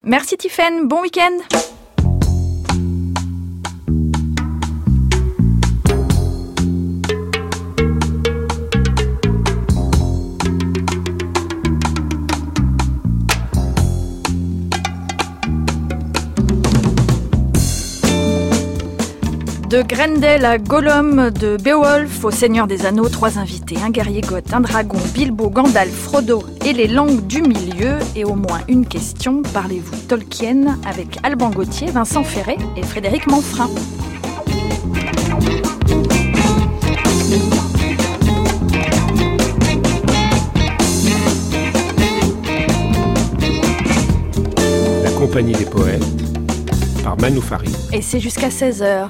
Merci Tiffaine, bon week-end. De Grendel à Gollum, de Beowulf au Seigneur des Anneaux, 3 invités, un guerrier goth, un dragon, Bilbo, Gandalf, Frodo et les langues du milieu. Et au moins une question, parlez-vous Tolkien avec Alban Gauthier, Vincent Ferré et Frédéric Manfrin. La Compagnie des Poètes par Manu Farid. Et c'est jusqu'à 16h.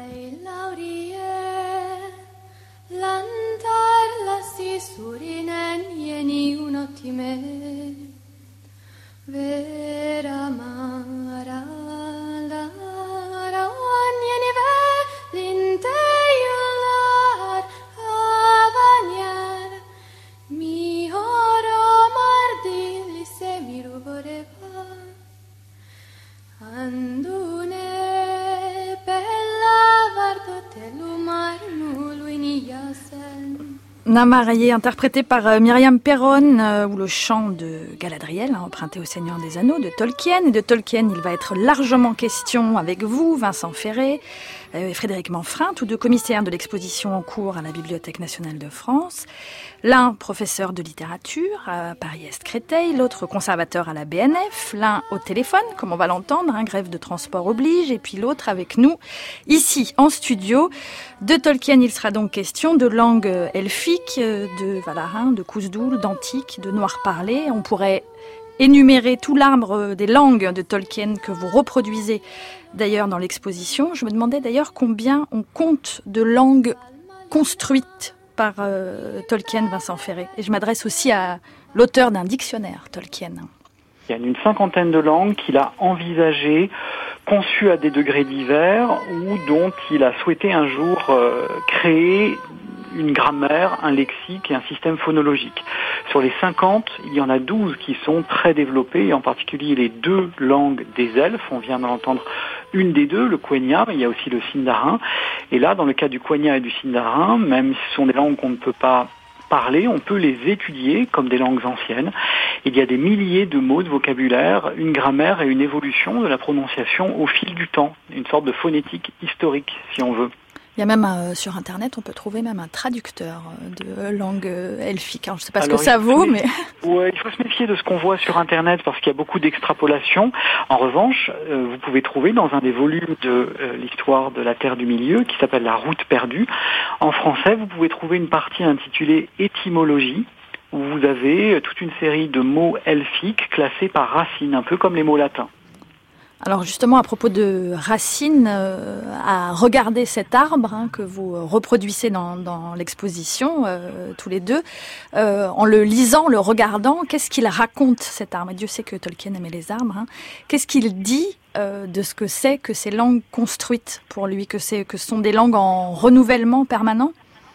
Namarié, interprété par Myriam Perron, ou le chant de Galadriel, emprunté au Seigneur des Anneaux de Tolkien. Et de Tolkien, il va être largement question avec vous, Vincent Ferré et Frédéric Manfrin, tous deux commissaires de l'exposition en cours à la Bibliothèque nationale de France. L'un professeur de littérature à Paris-Est Créteil, l'autre conservateur à la BNF, l'un au téléphone, comme on va l'entendre, grève de transport oblige, et puis l'autre avec nous, ici, en studio. De Tolkien, il sera donc question de langue elfique, de Valarin, de Cousdoul, d'antique, de noir parlé. On pourrait énumérer tout l'arbre des langues de Tolkien que vous reproduisez d'ailleurs dans l'exposition. Je me demandais d'ailleurs combien on compte de langues construites par Tolkien, Vincent Ferré. Et je m'adresse aussi à l'auteur d'un dictionnaire, Tolkien. Il y a une 50aine de langues qu'il a envisagées, conçues à des degrés divers, ou dont il a souhaité un jour créer une grammaire, un lexique et un système phonologique. Sur les 50, il y en a 12 qui sont très développées, et en particulier les 2 langues des elfes. On vient d'entendre une des 2, le quenya, mais il y a aussi le sindarin. Et là, dans le cas du quenya et du sindarin, même si ce sont des langues qu'on ne peut pas parler, on peut les étudier comme des langues anciennes. Il y a des milliers de mots de vocabulaire, une grammaire et une évolution de la prononciation au fil du temps, une sorte de phonétique historique, si on veut. Il y a même sur Internet, on peut trouver même un traducteur de langue elfique. Alors, je ne sais pas ce que ça vaut, mais... Ouais, il faut se méfier de ce qu'on voit sur Internet parce qu'il y a beaucoup d'extrapolations. En revanche, vous pouvez trouver dans un des volumes de l'histoire de la Terre du Milieu, qui s'appelle La Route perdue, en français, vous pouvez trouver une partie intitulée Étymologie, où vous avez toute une série de mots elfiques classés par racines, un peu comme les mots latins. Alors justement, à propos de racines, à regarder cet arbre que vous reproduisez dans l'exposition, tous les deux, en le lisant, le regardant, qu'est-ce qu'il raconte cet arbre ? Et Dieu sait que Tolkien aimait les arbres. Qu'est-ce qu'il dit de ce que c'est que ces langues construites pour lui, que ce sont des langues en renouvellement permanent ?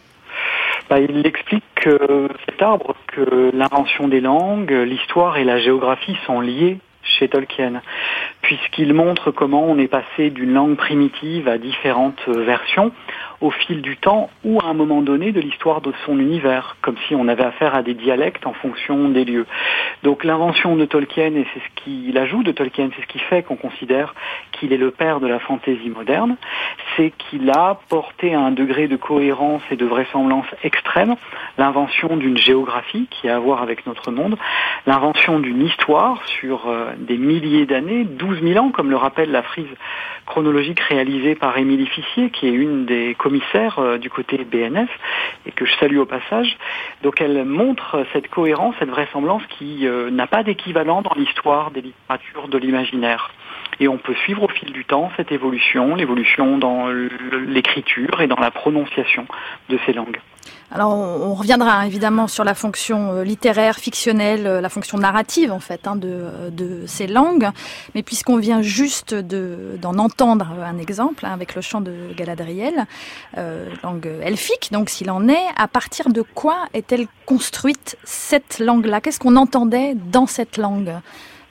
Il explique que cet arbre, que l'invention des langues, l'histoire et la géographie sont liées chez Tolkien, puisqu'il montre comment on est passé d'une langue primitive à différentes versions au fil du temps ou à un moment donné de l'histoire de son univers, comme si on avait affaire à des dialectes en fonction des lieux. Donc l'invention de Tolkien, et c'est ce qu'il ajoute de Tolkien, c'est ce qui fait qu'on considère qu'il est le père de la fantaisie moderne, c'est qu'il a porté à un degré de cohérence et de vraisemblance extrême l'invention d'une géographie qui a à voir avec notre monde, l'invention d'une histoire sur des milliers d'années, 12 000 ans, comme le rappelle la frise chronologique réalisée par Émilie Fissier, qui est une des commissaires du côté BNF, et que je salue au passage. Donc elle montre cette cohérence, cette vraisemblance qui n'a pas d'équivalent dans l'histoire des littératures de l'imaginaire. Et on peut suivre au fil du temps cette évolution, l'évolution dans l'écriture et dans la prononciation de ces langues. Alors on reviendra évidemment sur la fonction littéraire, fictionnelle, la fonction narrative en fait de ces langues. Mais puisqu'on vient juste d'en entendre un exemple avec le chant de Galadriel, langue elfique, donc s'il en est, à partir de quoi est-elle construite cette langue-là ? Qu'est-ce qu'on entendait dans cette langue,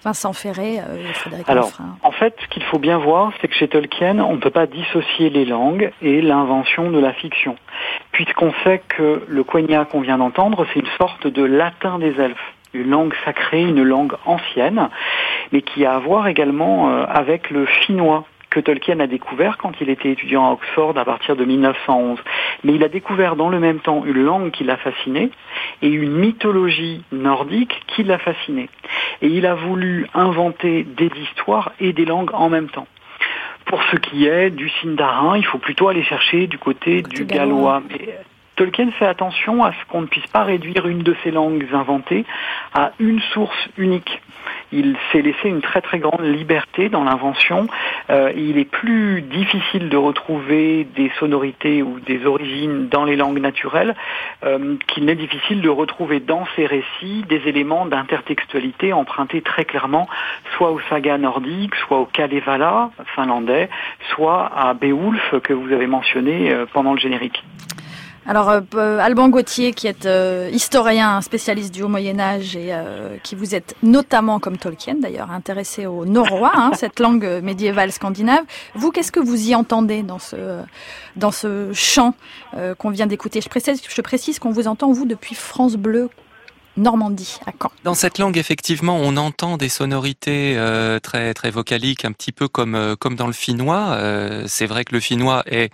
Vincent Ferré et Frédéric Alors, Lefrin. en fait, ce qu'il faut bien voir, c'est que chez Tolkien, on ne peut pas dissocier les langues et l'invention de la fiction, puisqu'on sait que le quenya qu'on vient d'entendre, c'est une sorte de latin des elfes, une langue sacrée, une langue ancienne, mais qui a à voir également avec le finnois que Tolkien a découvert quand il était étudiant à Oxford à partir de 1911. Mais il a découvert dans le même temps une langue qui l'a fasciné et une mythologie nordique qui l'a fasciné. Et il a voulu inventer des histoires et des langues en même temps. Pour ce qui est du sindarin, il faut plutôt aller chercher du côté du gallois. Mais Tolkien fait attention à ce qu'on ne puisse pas réduire une de ces langues inventées à une source unique. Il s'est laissé une très très grande liberté dans l'invention. Il est plus difficile de retrouver des sonorités ou des origines dans les langues naturelles qu'il n'est difficile de retrouver dans ces récits des éléments d'intertextualité empruntés très clairement soit aux sagas nordiques, soit au Kalevala finlandais, soit à Beowulf que vous avez mentionné pendant le générique. Alors, Alban Gauthier, qui est historien, spécialiste du Haut Moyen-Âge et qui vous êtes notamment, comme Tolkien d'ailleurs, intéressé au norrois, cette langue médiévale scandinave. Vous, qu'est-ce que vous y entendez dans ce chant qu'on vient d'écouter? Je précise qu'on vous entend, vous, depuis France Bleu Normandie, à Caen. Dans cette langue, effectivement, on entend des sonorités très très vocaliques, un petit peu comme dans le finnois. C'est vrai que le finnois est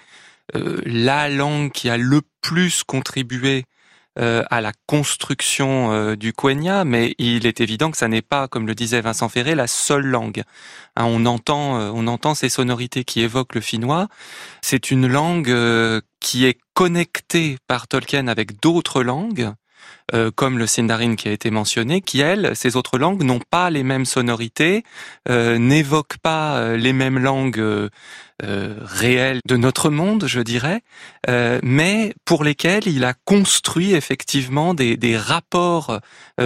la langue qui a le plus contribué à la construction du quenya, mais il est évident que ça n'est pas, comme le disait Vincent Ferré, la seule langue. On entend ces sonorités qui évoquent le finnois. C'est une langue qui est connectée par Tolkien avec d'autres langues, comme le sindarin qui a été mentionné, qui, ces autres langues n'ont pas les mêmes sonorités, n'évoquent pas les mêmes langues réelles de notre monde, je dirais, mais pour lesquelles il a construit effectivement des rapports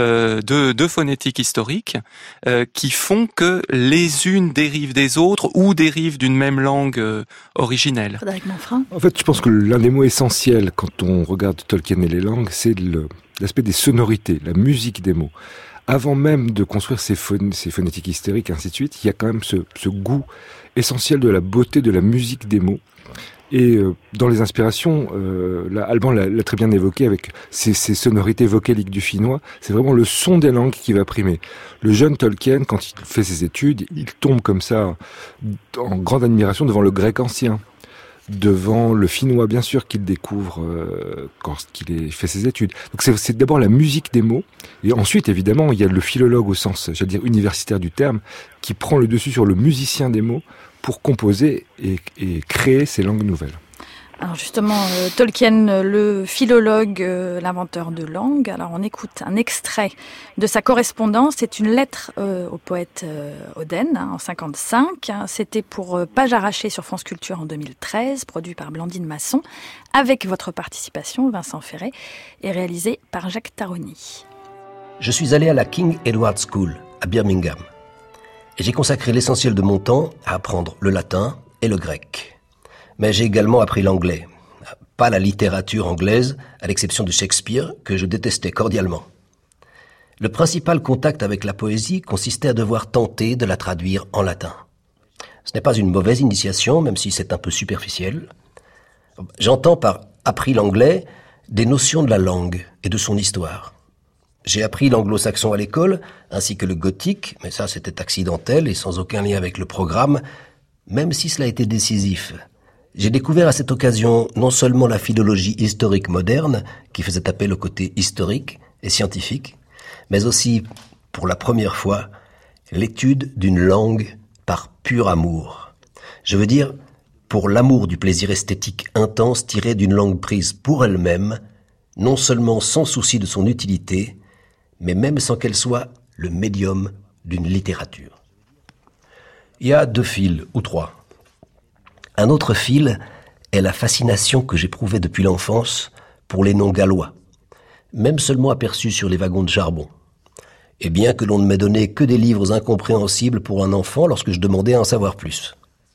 de phonétique historique qui font que les unes dérivent des autres ou dérivent d'une même langue originelle. Frédéric Lefrin. En fait, je pense que l'un des mots essentiels quand on regarde Tolkien et les langues, c'est l'aspect des sonorités, la musique des mots. Avant même de construire ces phonétiques hystériques, ainsi de suite, il y a quand même ce goût essentiel de la beauté de la musique des mots. Et dans les inspirations, là, Alban l'a très bien évoqué avec ces sonorités vocaliques du finnois, c'est vraiment le son des langues qui va primer. Le jeune Tolkien, quand il fait ses études, il tombe comme ça en grande admiration devant le grec ancien, devant le finnois, bien sûr, qu'il découvre quand il fait ses études. Donc c'est d'abord la musique des mots, et ensuite, évidemment, il y a le philologue au sens, j'allais dire, universitaire du terme, qui prend le dessus sur le musicien des mots pour composer et créer ces langues nouvelles. Alors justement, Tolkien, le philologue, l'inventeur de langue. Alors on écoute un extrait de sa correspondance. C'est une lettre au poète Oden en 1955. C'était pour Page arrachée sur France Culture en 2013, produit par Blandine Masson, avec votre participation, Vincent Ferré, et réalisé par Jacques Taroni. Je suis allé à la King Edward School à Birmingham et j'ai consacré l'essentiel de mon temps à apprendre le latin et le grec. Mais j'ai également appris l'anglais. Pas la littérature anglaise, à l'exception de Shakespeare, que je détestais cordialement. Le principal contact avec la poésie consistait à devoir tenter de la traduire en latin. Ce n'est pas une mauvaise initiation, même si c'est un peu superficiel. J'entends par « appris l'anglais » des notions de la langue et de son histoire. J'ai appris l'anglo-saxon à l'école, ainsi que le gothique, mais ça c'était accidentel et sans aucun lien avec le programme, même si cela a été décisif. J'ai découvert à cette occasion non seulement la philologie historique moderne, qui faisait appel au côté historique et scientifique, mais aussi, pour la première fois, l'étude d'une langue par pur amour. Je veux dire, pour l'amour du plaisir esthétique intense tiré d'une langue prise pour elle-même, non seulement sans souci de son utilité, mais même sans qu'elle soit le médium d'une littérature. Il y a 2 fils, ou 3. Un autre fil est la fascination que j'éprouvais depuis l'enfance pour les noms gallois, même seulement aperçus sur les wagons de charbon. Et bien que l'on ne m'ait donné que des livres incompréhensibles pour un enfant lorsque je demandais à en savoir plus.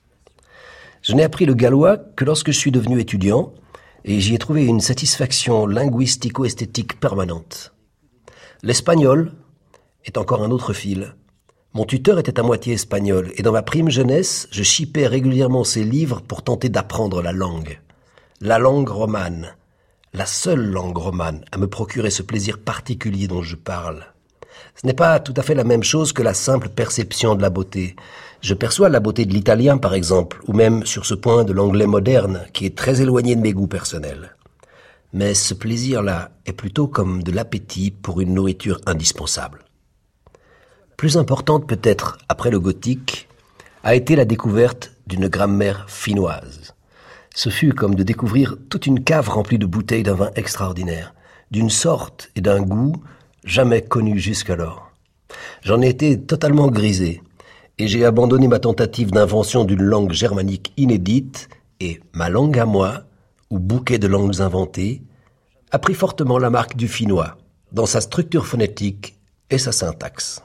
Je n'ai appris le gallois que lorsque je suis devenu étudiant, et j'y ai trouvé une satisfaction linguistico-esthétique permanente. L'espagnol est encore un autre fil, Mon tuteur était à moitié espagnol, et dans ma prime jeunesse, je chipais régulièrement ses livres pour tenter d'apprendre la langue. La langue romane, la seule langue romane à me procurer ce plaisir particulier dont je parle. Ce n'est pas tout à fait la même chose que la simple perception de la beauté. Je perçois la beauté de l'italien, par exemple, ou même sur ce point de l'anglais moderne, qui est très éloigné de mes goûts personnels. Mais ce plaisir-là est plutôt comme de l'appétit pour une nourriture indispensable. Plus importante peut-être, après le gothique, a été la découverte d'une grammaire finnoise. Ce fut comme de découvrir toute une cave remplie de bouteilles d'un vin extraordinaire, d'une sorte et d'un goût jamais connus jusqu'alors. J'en ai été totalement grisé, et j'ai abandonné ma tentative d'invention d'une langue germanique inédite, et ma langue à moi, ou bouquet de langues inventées, a pris fortement la marque du finnois, dans sa structure phonétique et sa syntaxe.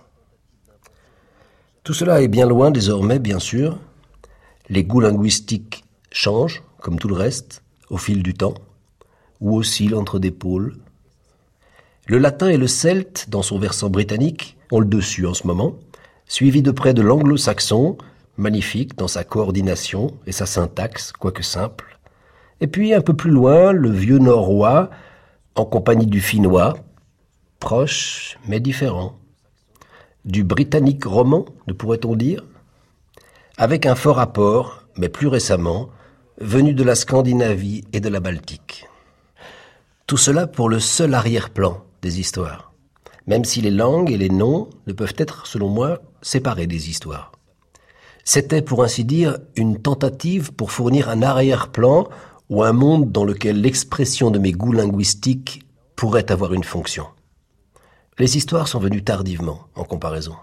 Tout cela est bien loin désormais, bien sûr. Les goûts linguistiques changent, comme tout le reste, au fil du temps, ou oscillent entre des pôles. Le latin et le celte, dans son versant britannique, ont le dessus en ce moment, suivi de près de l'anglo-saxon, magnifique dans sa coordination et sa syntaxe, quoique simple. Et puis, un peu plus loin, le vieux norrois, en compagnie du finnois, proche mais différent. Du britannique roman, ne pourrait-on dire, avec un fort apport, mais plus récemment, venu de la Scandinavie et de la Baltique. Tout cela pour le seul arrière-plan des histoires, même si les langues et les noms ne peuvent être, selon moi, séparés des histoires. C'était, pour ainsi dire, une tentative pour fournir un arrière-plan ou un monde dans lequel l'expression de mes goûts linguistiques pourrait avoir une fonction. Les histoires sont venues tardivement, en comparaison.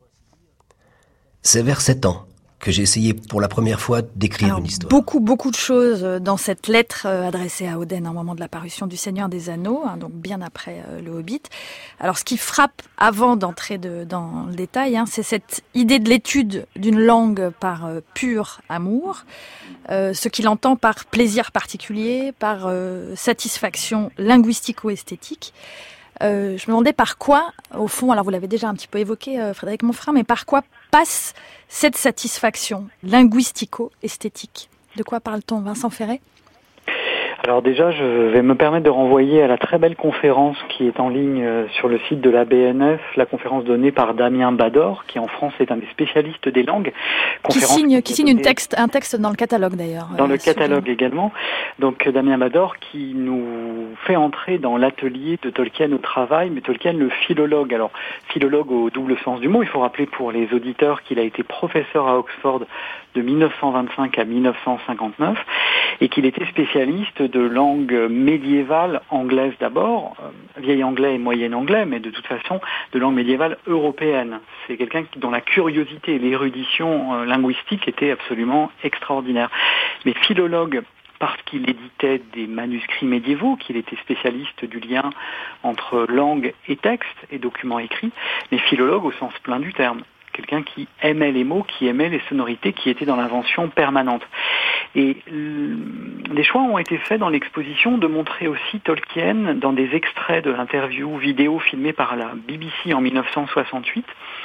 C'est vers 7 ans que j'ai essayé pour la première fois d'écrire une histoire. Beaucoup de choses dans cette lettre adressée à Oden au moment de la parution du Seigneur des Anneaux, donc bien après le Hobbit. Alors ce qui frappe avant d'entrer dans le détail, c'est cette idée de l'étude d'une langue par pur amour, ce qu'il entend par plaisir particulier, par satisfaction linguistico-esthétique. Je me demandais par quoi, au fond, alors vous l'avez déjà un petit peu évoqué, Frédéric Monfrein, mais par quoi passe cette satisfaction linguistico-esthétique? De quoi parle-t-on, Vincent Ferré? Alors déjà, je vais me permettre de renvoyer à la très belle conférence qui est en ligne sur le site de la BNF, la conférence donnée par Damien Bador, qui en France est un des spécialistes des langues. Qui signe un texte dans le catalogue d'ailleurs. Dans le catalogue également. Donc Damien Bador qui nous fait entrer dans l'atelier de Tolkien au travail, mais Tolkien le philologue. Alors philologue au double sens du mot, il faut rappeler pour les auditeurs qu'il a été professeur à Oxford de 1925 à 1959 et qu'il était spécialiste de langue médiévale anglaise d'abord, vieil anglais et moyen anglais, mais de toute façon de langue médiévale européenne. C'est quelqu'un dont la curiosité et l'érudition linguistique étaient absolument extraordinaires. Mais philologue parce qu'il éditait des manuscrits médiévaux, qu'il était spécialiste du lien entre langue et texte et documents écrits, mais philologue au sens plein du terme. Quelqu'un qui aimait les mots, qui aimait les sonorités, qui était dans l'invention permanente. Et des choix ont été faits dans l'exposition de montrer aussi Tolkien dans des extraits de l'interview vidéo filmée par la BBC en 1968.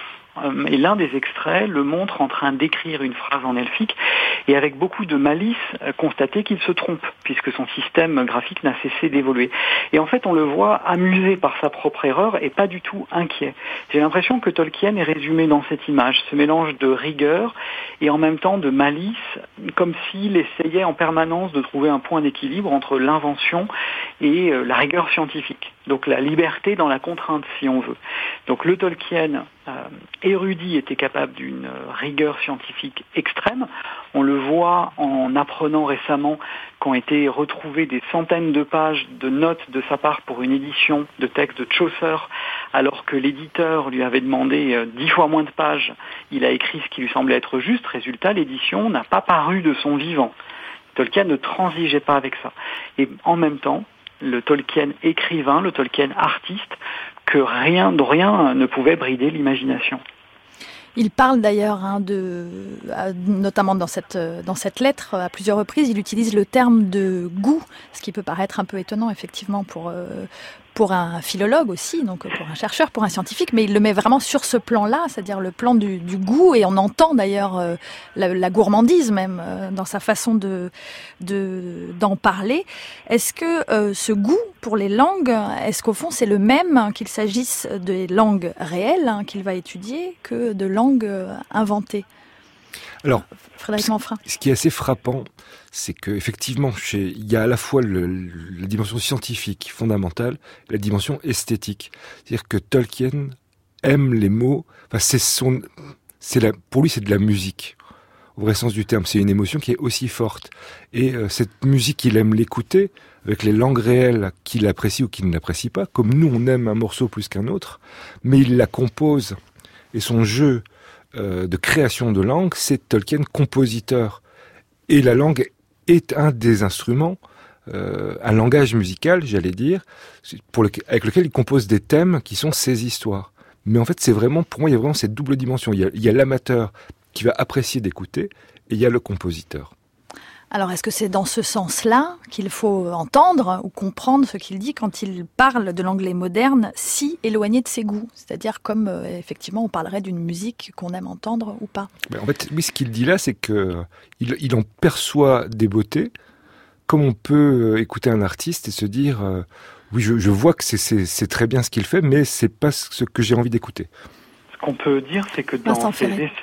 Et l'un des extraits le montre en train d'écrire une phrase en elfique et avec beaucoup de malice constater qu'il se trompe puisque son système graphique n'a cessé d'évoluer. Et en fait, on le voit amusé par sa propre erreur et pas du tout inquiet. J'ai l'impression que Tolkien est résumé dans cette image, ce mélange de rigueur et en même temps de malice, comme s'il essayait en permanence de trouver un point d'équilibre entre l'invention et la rigueur scientifique. Donc la liberté dans la contrainte, si on veut. Donc le Tolkien érudit était capable d'une rigueur scientifique extrême. On le voit en apprenant récemment qu'ont été retrouvées des centaines de pages de notes de sa part pour une édition de texte de Chaucer, alors que l'éditeur lui avait demandé 10 fois moins de pages. Il a écrit ce qui lui semblait être juste. Résultat, l'édition n'a pas paru de son vivant. Tolkien ne transigeait pas avec ça. Et en même temps, le Tolkien écrivain, le Tolkien artiste, que rien ne pouvait brider l'imagination. Il parle d'ailleurs, notamment dans cette lettre, à plusieurs reprises, il utilise le terme de goût, ce qui peut paraître un peu étonnant effectivement pour pour un philologue aussi, donc pour un chercheur, pour un scientifique, mais il le met vraiment sur ce plan-là, c'est-à-dire le plan du goût, et on entend d'ailleurs la gourmandise même dans sa façon d'en parler. Est-ce que ce goût pour les langues, est-ce qu'au fond c'est le même, qu'il s'agisse des langues réelles qu'il va étudier que de langues inventées? Alors, Frédéric Manfrin. Ce qui est assez frappant, c'est qu'effectivement, il y a à la fois la dimension scientifique fondamentale, la dimension esthétique. C'est-à-dire que Tolkien aime les mots. Enfin, pour lui, c'est de la musique. Au vrai sens du terme, c'est une émotion qui est aussi forte. Et cette musique, il aime l'écouter avec les langues réelles qu'il apprécie ou qu'il n'apprécie pas. Comme nous, on aime un morceau plus qu'un autre, mais il la compose. Et son jeu de création de langue, c'est Tolkien compositeur. Et la langue est un des instruments, un langage musical, j'allais dire, avec lequel il compose des thèmes qui sont ses histoires. Mais en fait, pour moi, il y a vraiment cette double dimension. Il y a l'amateur qui va apprécier d'écouter, et il y a le compositeur. Alors, est-ce que c'est dans ce sens-là qu'il faut entendre ou comprendre ce qu'il dit quand il parle de l'anglais moderne si éloigné de ses goûts? C'est-à-dire comme, effectivement, on parlerait d'une musique qu'on aime entendre ou pas. En fait, oui, ce qu'il dit là, c'est qu'il en perçoit des beautés, comme on peut écouter un artiste et se dire oui, je vois que c'est très bien ce qu'il fait, mais c'est pas ce que j'ai envie d'écouter. Ce qu'on peut dire, c'est que dans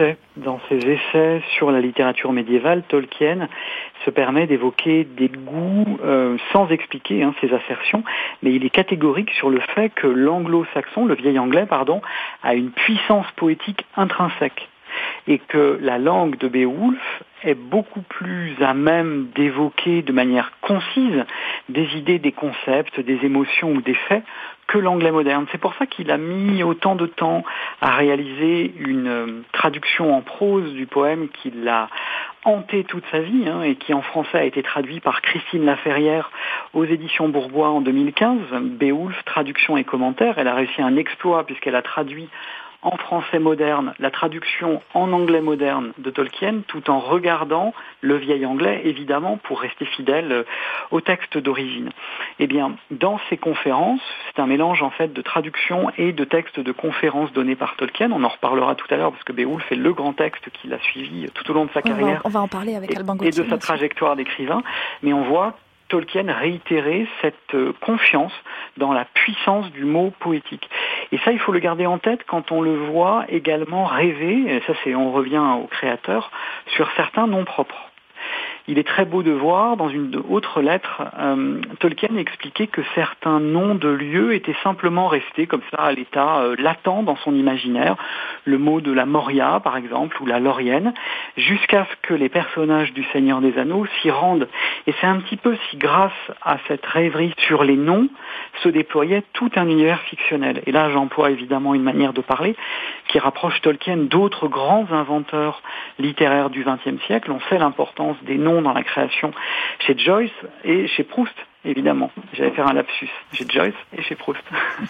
ses essais sur la littérature médiévale, Tolkien se permet d'évoquer des goûts sans expliquer ses assertions, mais il est catégorique sur le fait que l'anglo-saxon, le vieil anglais, a une puissance poétique intrinsèque. Et que la langue de Beowulf est beaucoup plus à même d'évoquer de manière concise des idées, des concepts, des émotions ou des faits que l'anglais moderne. C'est pour ça qu'il a mis autant de temps à réaliser une traduction en prose du poème qui l'a hanté toute sa vie et qui en français a été traduit par Christine Laferrière aux éditions Bourgois en 2015. Beowulf, traduction et commentaire. Elle a réussi un exploit puisqu'elle a traduit en français moderne, la traduction en anglais moderne de Tolkien, tout en regardant le vieil anglais, évidemment, pour rester fidèle au texte d'origine. Eh bien, dans ces conférences, c'est un mélange, en fait, de traduction et de textes de conférences donnés par Tolkien. On en reparlera tout à l'heure, parce que Beowulf est le grand texte qu'il a suivi tout au long de sa carrière. On va en parler avec Alban Gauthier. Et de sa trajectoire d'écrivain. Mais on voit Tolkien réitérer cette confiance dans la puissance du mot poétique. Et ça, il faut le garder en tête quand on le voit également rêver, et ça on revient au créateur, sur certains noms propres. Il est très beau de voir, dans une autre lettre, Tolkien expliquait que certains noms de lieux étaient simplement restés comme ça à l'état latent dans son imaginaire. Le mot de la Moria, par exemple, ou la Lorienne, jusqu'à ce que les personnages du Seigneur des Anneaux s'y rendent. Et c'est un petit peu si grâce à cette rêverie sur les noms se déployait tout un univers fictionnel. Et là, j'emploie évidemment une manière de parler qui rapproche Tolkien d'autres grands inventeurs littéraires du XXe siècle. On sait l'importance des noms dans la création chez Joyce et chez Proust, évidemment. J'allais faire un lapsus. Chez Joyce et chez Proust.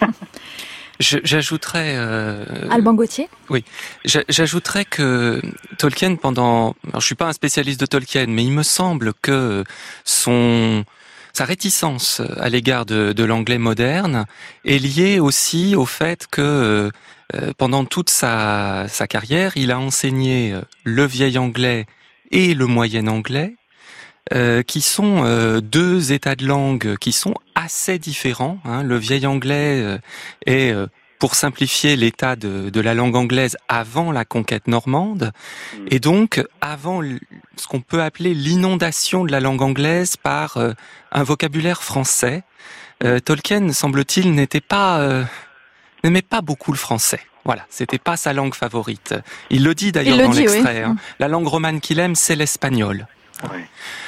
J'ajouterais... Alban Gauthier ? Oui. J'ajouterais que Tolkien, alors je suis pas un spécialiste de Tolkien, mais il me semble que sa réticence à l'égard de l'anglais moderne est liée aussi au fait que pendant toute sa carrière, il a enseigné le vieil anglais et le moyen anglais, qui sont deux états de langue qui sont assez différents. Le vieil anglais est, pour simplifier, l'état de la langue anglaise avant la conquête normande, et donc avant ce qu'on peut appeler l'inondation de la langue anglaise par un vocabulaire français. Tolkien, semble-t-il, n'aimait pas beaucoup le français. Voilà, c'était pas sa langue favorite. Il le dit d'ailleurs dans l'extrait. Oui. La langue romane qu'il aime, c'est l'espagnol. Oui.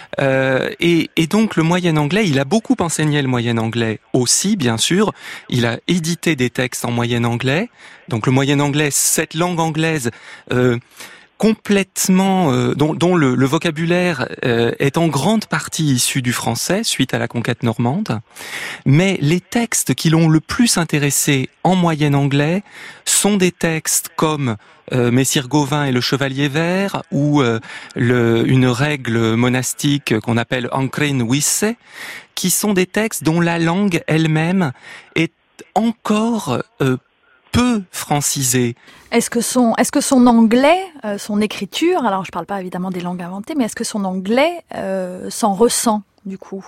Et donc le moyen anglais, il a beaucoup enseigné le moyen anglais aussi, bien sûr. Il a édité des textes en moyen anglais. Donc le moyen anglais, cette langue anglaise complètement, dont le vocabulaire est en grande partie issu du français suite à la conquête normande, mais les textes qui l'ont le plus intéressé en moyen anglais sont des textes comme Messire Gauvin et le Chevalier Vert, ou une règle monastique qu'on appelle Ancrin Wisse, qui sont des textes dont la langue elle-même est encore peu francisée. Est-ce que son anglais, son écriture, alors je parle pas évidemment des langues inventées, mais est-ce que son anglais s'en ressent du coup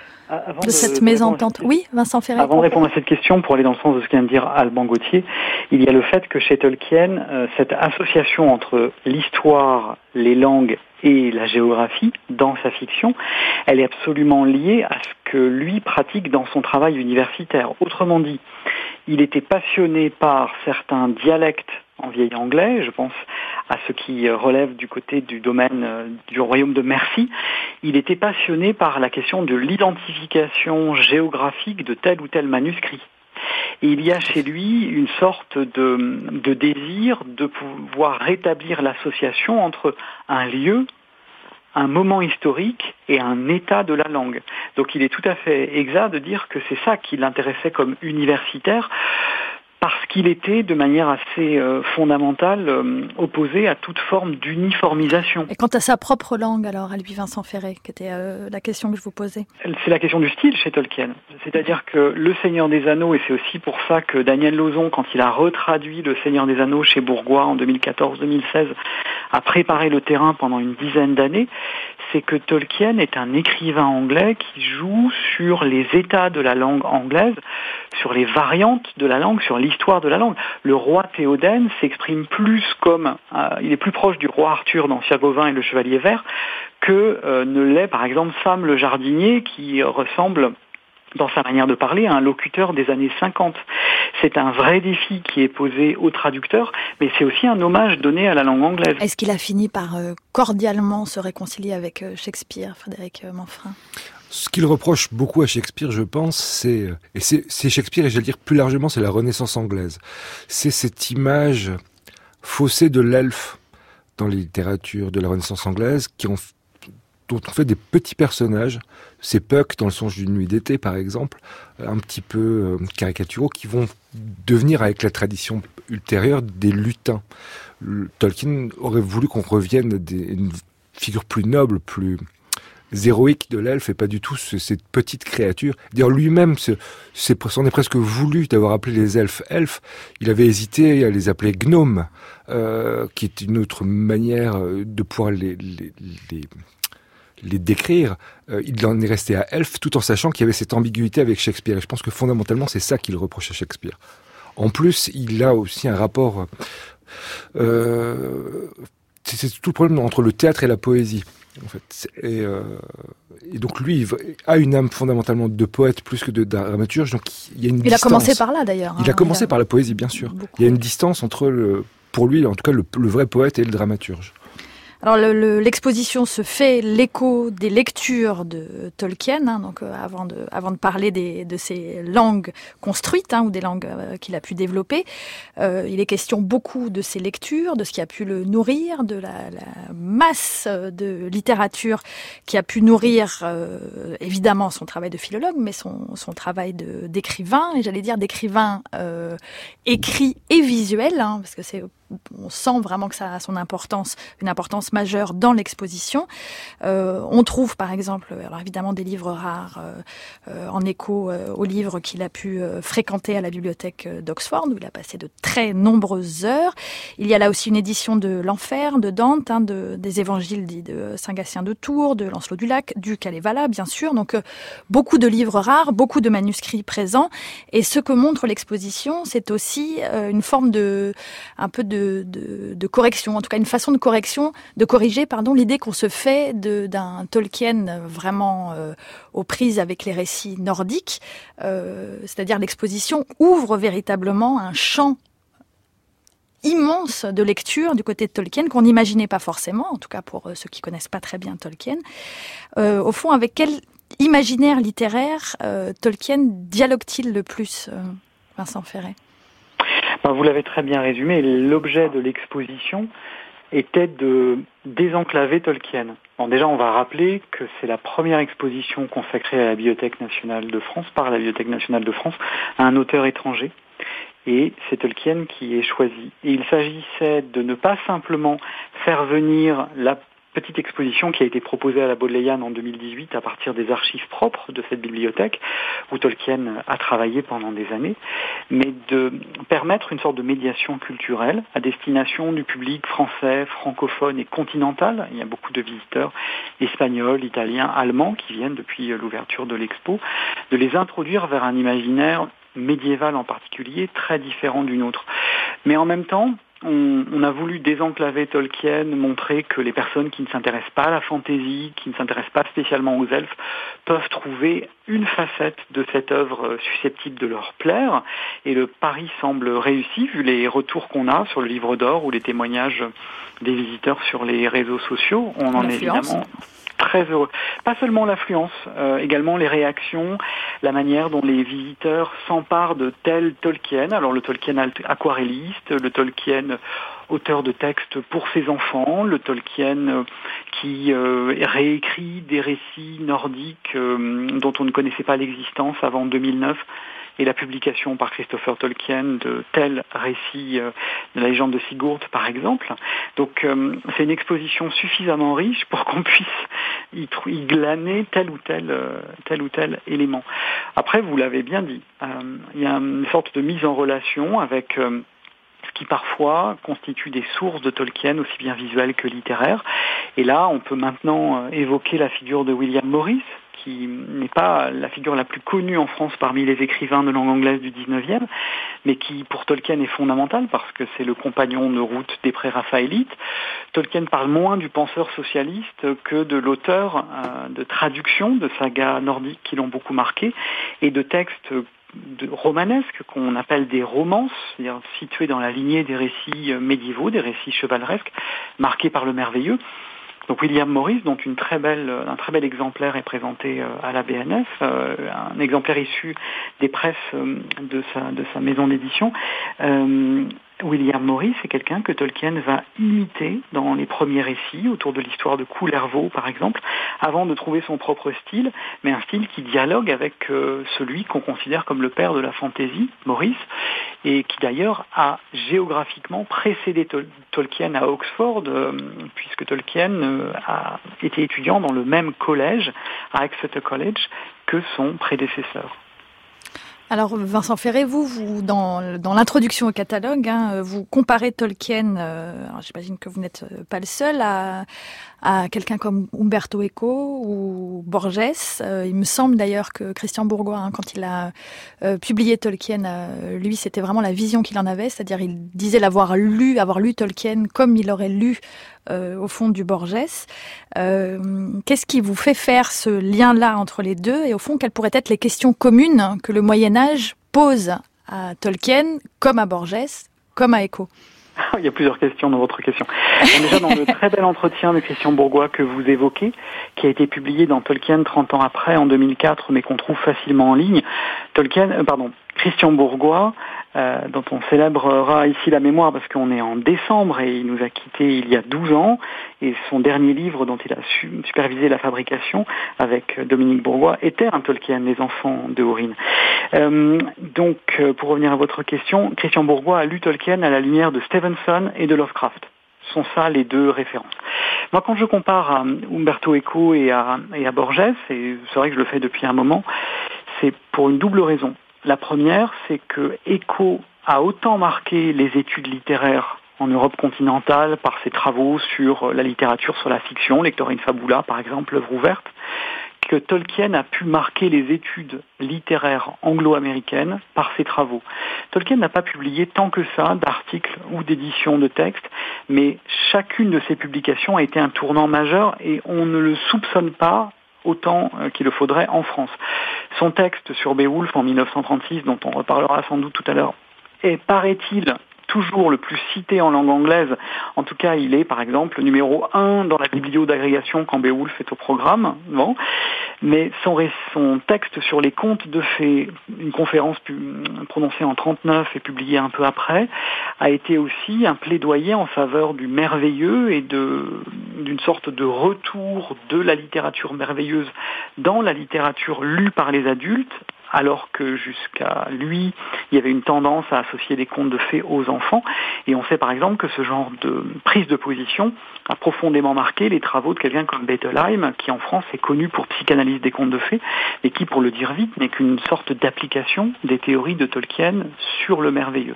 de cette mésentente? Oui, Vincent Ferré. Avant de répondre à cette question, pour aller dans le sens de ce qu'vient de dire Alban Gauthier, il y a le fait que chez Tolkien, cette association entre l'histoire, les langues et la géographie dans sa fiction, elle est absolument liée à ce que lui pratique dans son travail universitaire. Autrement dit, il était passionné par certains dialectes en vieil anglais, je pense à ce qui relève du côté du domaine du royaume de Mercie. Il était passionné par la question de l'identification géographique de tel ou tel manuscrit. Et il y a chez lui une sorte de désir de pouvoir rétablir l'association entre un lieu, un moment historique et un état de la langue. Donc il est tout à fait exact de dire que c'est ça qui l'intéressait comme universitaire, parce qu'il était de manière assez fondamentale opposé à toute forme d'uniformisation. Et quant à sa propre langue, alors, à lui, Vincent Ferré, qui était la question que je vous posais. C'est la question du style chez Tolkien. C'est-à-dire que Le Seigneur des Anneaux, et c'est aussi pour ça que Daniel Lauzon, quand il a retraduit Le Seigneur des Anneaux chez Bourgois en 2014-2016, a préparé le terrain pendant une dizaine d'années, c'est que Tolkien est un écrivain anglais qui joue sur les états de la langue anglaise, sur les variantes de la langue, sur l'histoire de la langue. Le roi Théoden s'exprime plus comme, il est plus proche du roi Arthur dans Sir Gauvin et le Chevalier Vert que ne l'est par exemple Sam le jardinier, qui ressemble dans sa manière de parler à un locuteur des années 50. C'est un vrai défi qui est posé aux traducteurs, mais c'est aussi un hommage donné à la langue anglaise. Est-ce qu'il a fini par cordialement se réconcilier avec Shakespeare, Frédéric Manfrin ? Ce qu'il reproche beaucoup à Shakespeare, je pense, c'est Shakespeare, et je vais le dire plus largement, c'est la Renaissance anglaise. C'est cette image faussée de l'elfe dans les littératures de la Renaissance anglaise, dont on fait des petits personnages, ces Puck dans Le Songe d'une nuit d'été par exemple, un petit peu caricaturaux, qui vont devenir avec la tradition ultérieure des lutins. Tolkien aurait voulu qu'on revienne à une figure plus noble, plus héroïque de l'elfe, et pas du tout cette petite créature. D'ailleurs, lui-même s'en est presque voulu d'avoir appelé les elfes elfes. Il avait hésité à les appeler gnomes, qui est une autre manière de pouvoir les décrire. Il en est resté à elfe, tout en sachant qu'il y avait cette ambiguïté avec Shakespeare. Et je pense que fondamentalement, c'est ça qu'il reproche à Shakespeare. En plus, il a aussi un rapport... c'est tout le problème entre le théâtre et la poésie, en fait. Et donc lui, il a une âme fondamentalement de poète plus que de dramaturge. Donc il y a une distance. Il a commencé par là d'ailleurs. Il a commencé par la poésie, bien sûr. Il y a une distance entre, pour lui, en tout cas, le vrai poète et le dramaturge. Alors l'exposition se fait l'écho des lectures de Tolkien, donc avant de parler de ces langues construites, ou des langues qu'il a pu développer, il est question beaucoup de ses lectures, de ce qui a pu le nourrir, de la masse de littérature qui a pu nourrir évidemment son travail de philologue, mais son travail d'écrivain, et j'allais dire d'écrivain écrit et visuel, parce que on sent vraiment que ça a une importance majeure dans l'exposition. On trouve par exemple, alors évidemment des livres rares en écho aux livres qu'il a pu fréquenter à la bibliothèque d'Oxford, où il a passé de très nombreuses heures. Il y a là aussi une édition de l'Enfer, de Dante, des évangiles dits de Saint Gatien de Tours, de Lancelot du Lac, du Kalevala, bien sûr. Donc beaucoup de livres rares, beaucoup de manuscrits présents. Et ce que montre l'exposition, c'est aussi une forme de correction, en tout cas une façon de corriger l'idée qu'on se fait d'un Tolkien vraiment aux prises avec les récits nordiques. C'est-à-dire l'exposition ouvre véritablement un champ immense de lecture du côté de Tolkien qu'on n'imaginait pas forcément, en tout cas pour ceux qui connaissent pas très bien Tolkien. Au fond, avec quel imaginaire littéraire Tolkien dialogue-t-il le plus, Vincent Ferré ? Vous l'avez très bien résumé. L'objet de l'exposition, était de désenclaver Tolkien. Bon, déjà, on va rappeler que c'est la première exposition consacrée à la Bibliothèque nationale de France, par la Bibliothèque nationale de France, à un auteur étranger. Et c'est Tolkien qui est choisi. Et il s'agissait de ne pas simplement faire venir la petite exposition qui a été proposée à la Bodleian en 2018 à partir des archives propres de cette bibliothèque, où Tolkien a travaillé pendant des années, mais de permettre une sorte de médiation culturelle à destination du public français, francophone et continental. Il y a beaucoup de visiteurs espagnols, italiens, allemands qui viennent depuis l'ouverture de l'expo, de les introduire vers un imaginaire médiéval en particulier, très différent du nôtre. Mais en même temps, on a voulu désenclaver Tolkien, montrer que les personnes qui ne s'intéressent pas à la fantaisie, qui ne s'intéressent pas spécialement aux elfes, peuvent trouver une facette de cette œuvre susceptible de leur plaire. Et le pari semble réussi, vu les retours qu'on a sur le livre d'or ou les témoignages des visiteurs sur les réseaux sociaux. On en est évidemment très heureux. Pas seulement l'affluence, également les réactions, la manière dont les visiteurs s'emparent de tel Tolkien. Alors le Tolkien aquarelliste, le Tolkien auteur de textes pour ses enfants, le Tolkien qui réécrit des récits nordiques dont on ne connaissait pas l'existence avant 2009. Et la publication par Christopher Tolkien de tels récits de la légende de Sigurd, par exemple. Donc c'est une exposition suffisamment riche pour qu'on puisse y glaner tel ou tel élément. Après, vous l'avez bien dit, il y a une sorte de mise en relation avec ce qui parfois constitue des sources de Tolkien, aussi bien visuelles que littéraires. Et là, on peut maintenant évoquer la figure de William Morris, qui n'est pas la figure la plus connue en France parmi les écrivains de langue anglaise du 19e, mais qui pour Tolkien est fondamentale parce que c'est le compagnon de route des pré-raphaélites. Tolkien parle moins du penseur socialiste que de l'auteur de traductions de sagas nordiques qui l'ont beaucoup marqué et de textes romanesques qu'on appelle des romances, c'est-à-dire situés dans la lignée des récits médiévaux, des récits chevaleresques, marqués par le merveilleux. Donc William Morris, dont un très bel exemplaire est présenté à la BNF, un exemplaire issu des presses de sa maison d'édition. William Morris est quelqu'un que Tolkien va imiter dans les premiers récits, autour de l'histoire de Kullervo par exemple, avant de trouver son propre style, mais un style qui dialogue avec celui qu'on considère comme le père de la fantaisie, Morris, et qui d'ailleurs a géographiquement précédé Tolkien à Oxford, puisque Tolkien a été étudiant dans le même collège, à Exeter College, que son prédécesseur. Alors Vincent Ferré, vous dans l'introduction au catalogue, vous comparez Tolkien, j'imagine que vous n'êtes pas le seul, à quelqu'un comme Umberto Eco ou Borges. Il me semble d'ailleurs que Christian Bourgois, quand il a publié Tolkien, lui c'était vraiment la vision qu'il en avait, c'est-à-dire il disait avoir lu Tolkien comme il aurait lu au fond du Borges. Qu'est-ce qui vous fait faire ce lien-là entre les deux et au fond quelles pourraient être les questions communes que le Moyen-Âge pose à Tolkien comme à Borges, comme à Eco? Il y a plusieurs questions dans votre question. Déjà, dans le très bel entretien de Christian Bourgois que vous évoquez, qui a été publié dans Tolkien 30 ans après, en 2004, mais qu'on trouve facilement en ligne, Christian Bourgois, dont on célébrera ici la mémoire parce qu'on est en décembre et il nous a quittés il y a 12 ans, et son dernier livre dont il a supervisé la fabrication avec Dominique Bourgois était un Tolkien, Les Enfants de Húrin. Donc, pour revenir à votre question, Christian Bourgois a lu Tolkien à la lumière de Stevenson et de Lovecraft. Ce sont ça les deux références. Moi, quand je compare à Umberto Eco et à Borges, et c'est vrai que je le fais depuis un moment, c'est pour une double raison. La première, c'est que Eco a autant marqué les études littéraires en Europe continentale par ses travaux sur la littérature, sur la fiction, Lector in Fabula par exemple, l'œuvre ouverte, que Tolkien a pu marquer les études littéraires anglo-américaines par ses travaux. Tolkien n'a pas publié tant que ça d'articles ou d'éditions de textes, mais chacune de ses publications a été un tournant majeur et on ne le soupçonne pas autant qu'il le faudrait en France. Son texte sur Beowulf en 1936, dont on reparlera sans doute tout à l'heure, est, paraît-il, toujours le plus cité en langue anglaise. En tout cas, il est par exemple numéro 1 dans la biblio d'agrégation quand Beowulf est au programme. Bon. Mais son texte sur les contes de fées, une conférence prononcée en 1939 et publiée un peu après, a été aussi un plaidoyer en faveur du merveilleux et d'une sorte de retour de la littérature merveilleuse dans la littérature lue par les adultes, alors que jusqu'à lui, il y avait une tendance à associer les contes de fées aux enfants. Et on sait par exemple que ce genre de prise de position a profondément marqué les travaux de quelqu'un comme Bettelheim, qui en France est connu pour psychanalyse des contes de fées, et qui, pour le dire vite, n'est qu'une sorte d'application des théories de Tolkien sur le merveilleux.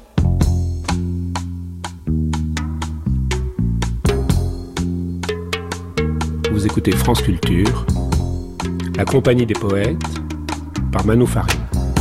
Vous écoutez France Culture, la compagnie des poètes, par Manou Farid.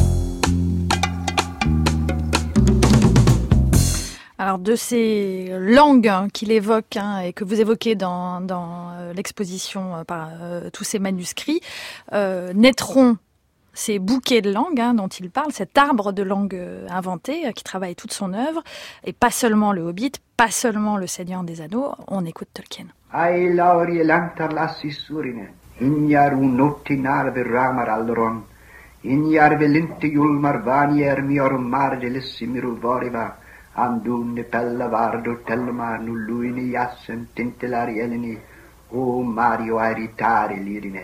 Alors de ces langues qu'il évoque et que vous évoquez dans l'exposition par tous ces manuscrits, naîtront ces bouquets de langues dont il parle, cet arbre de langue inventé qui travaille toute son œuvre, et pas seulement le Hobbit, pas seulement le Seigneur des Anneaux. On écoute Tolkien. Ai lauri lantar lassi surine, ignar notti narve ramar alron, ignar velinti julmar vanier mior mardelessi miru voriva, andunne pella vardo telmar nulluini jassen tintelari eleni, o Mario airitare lirinen.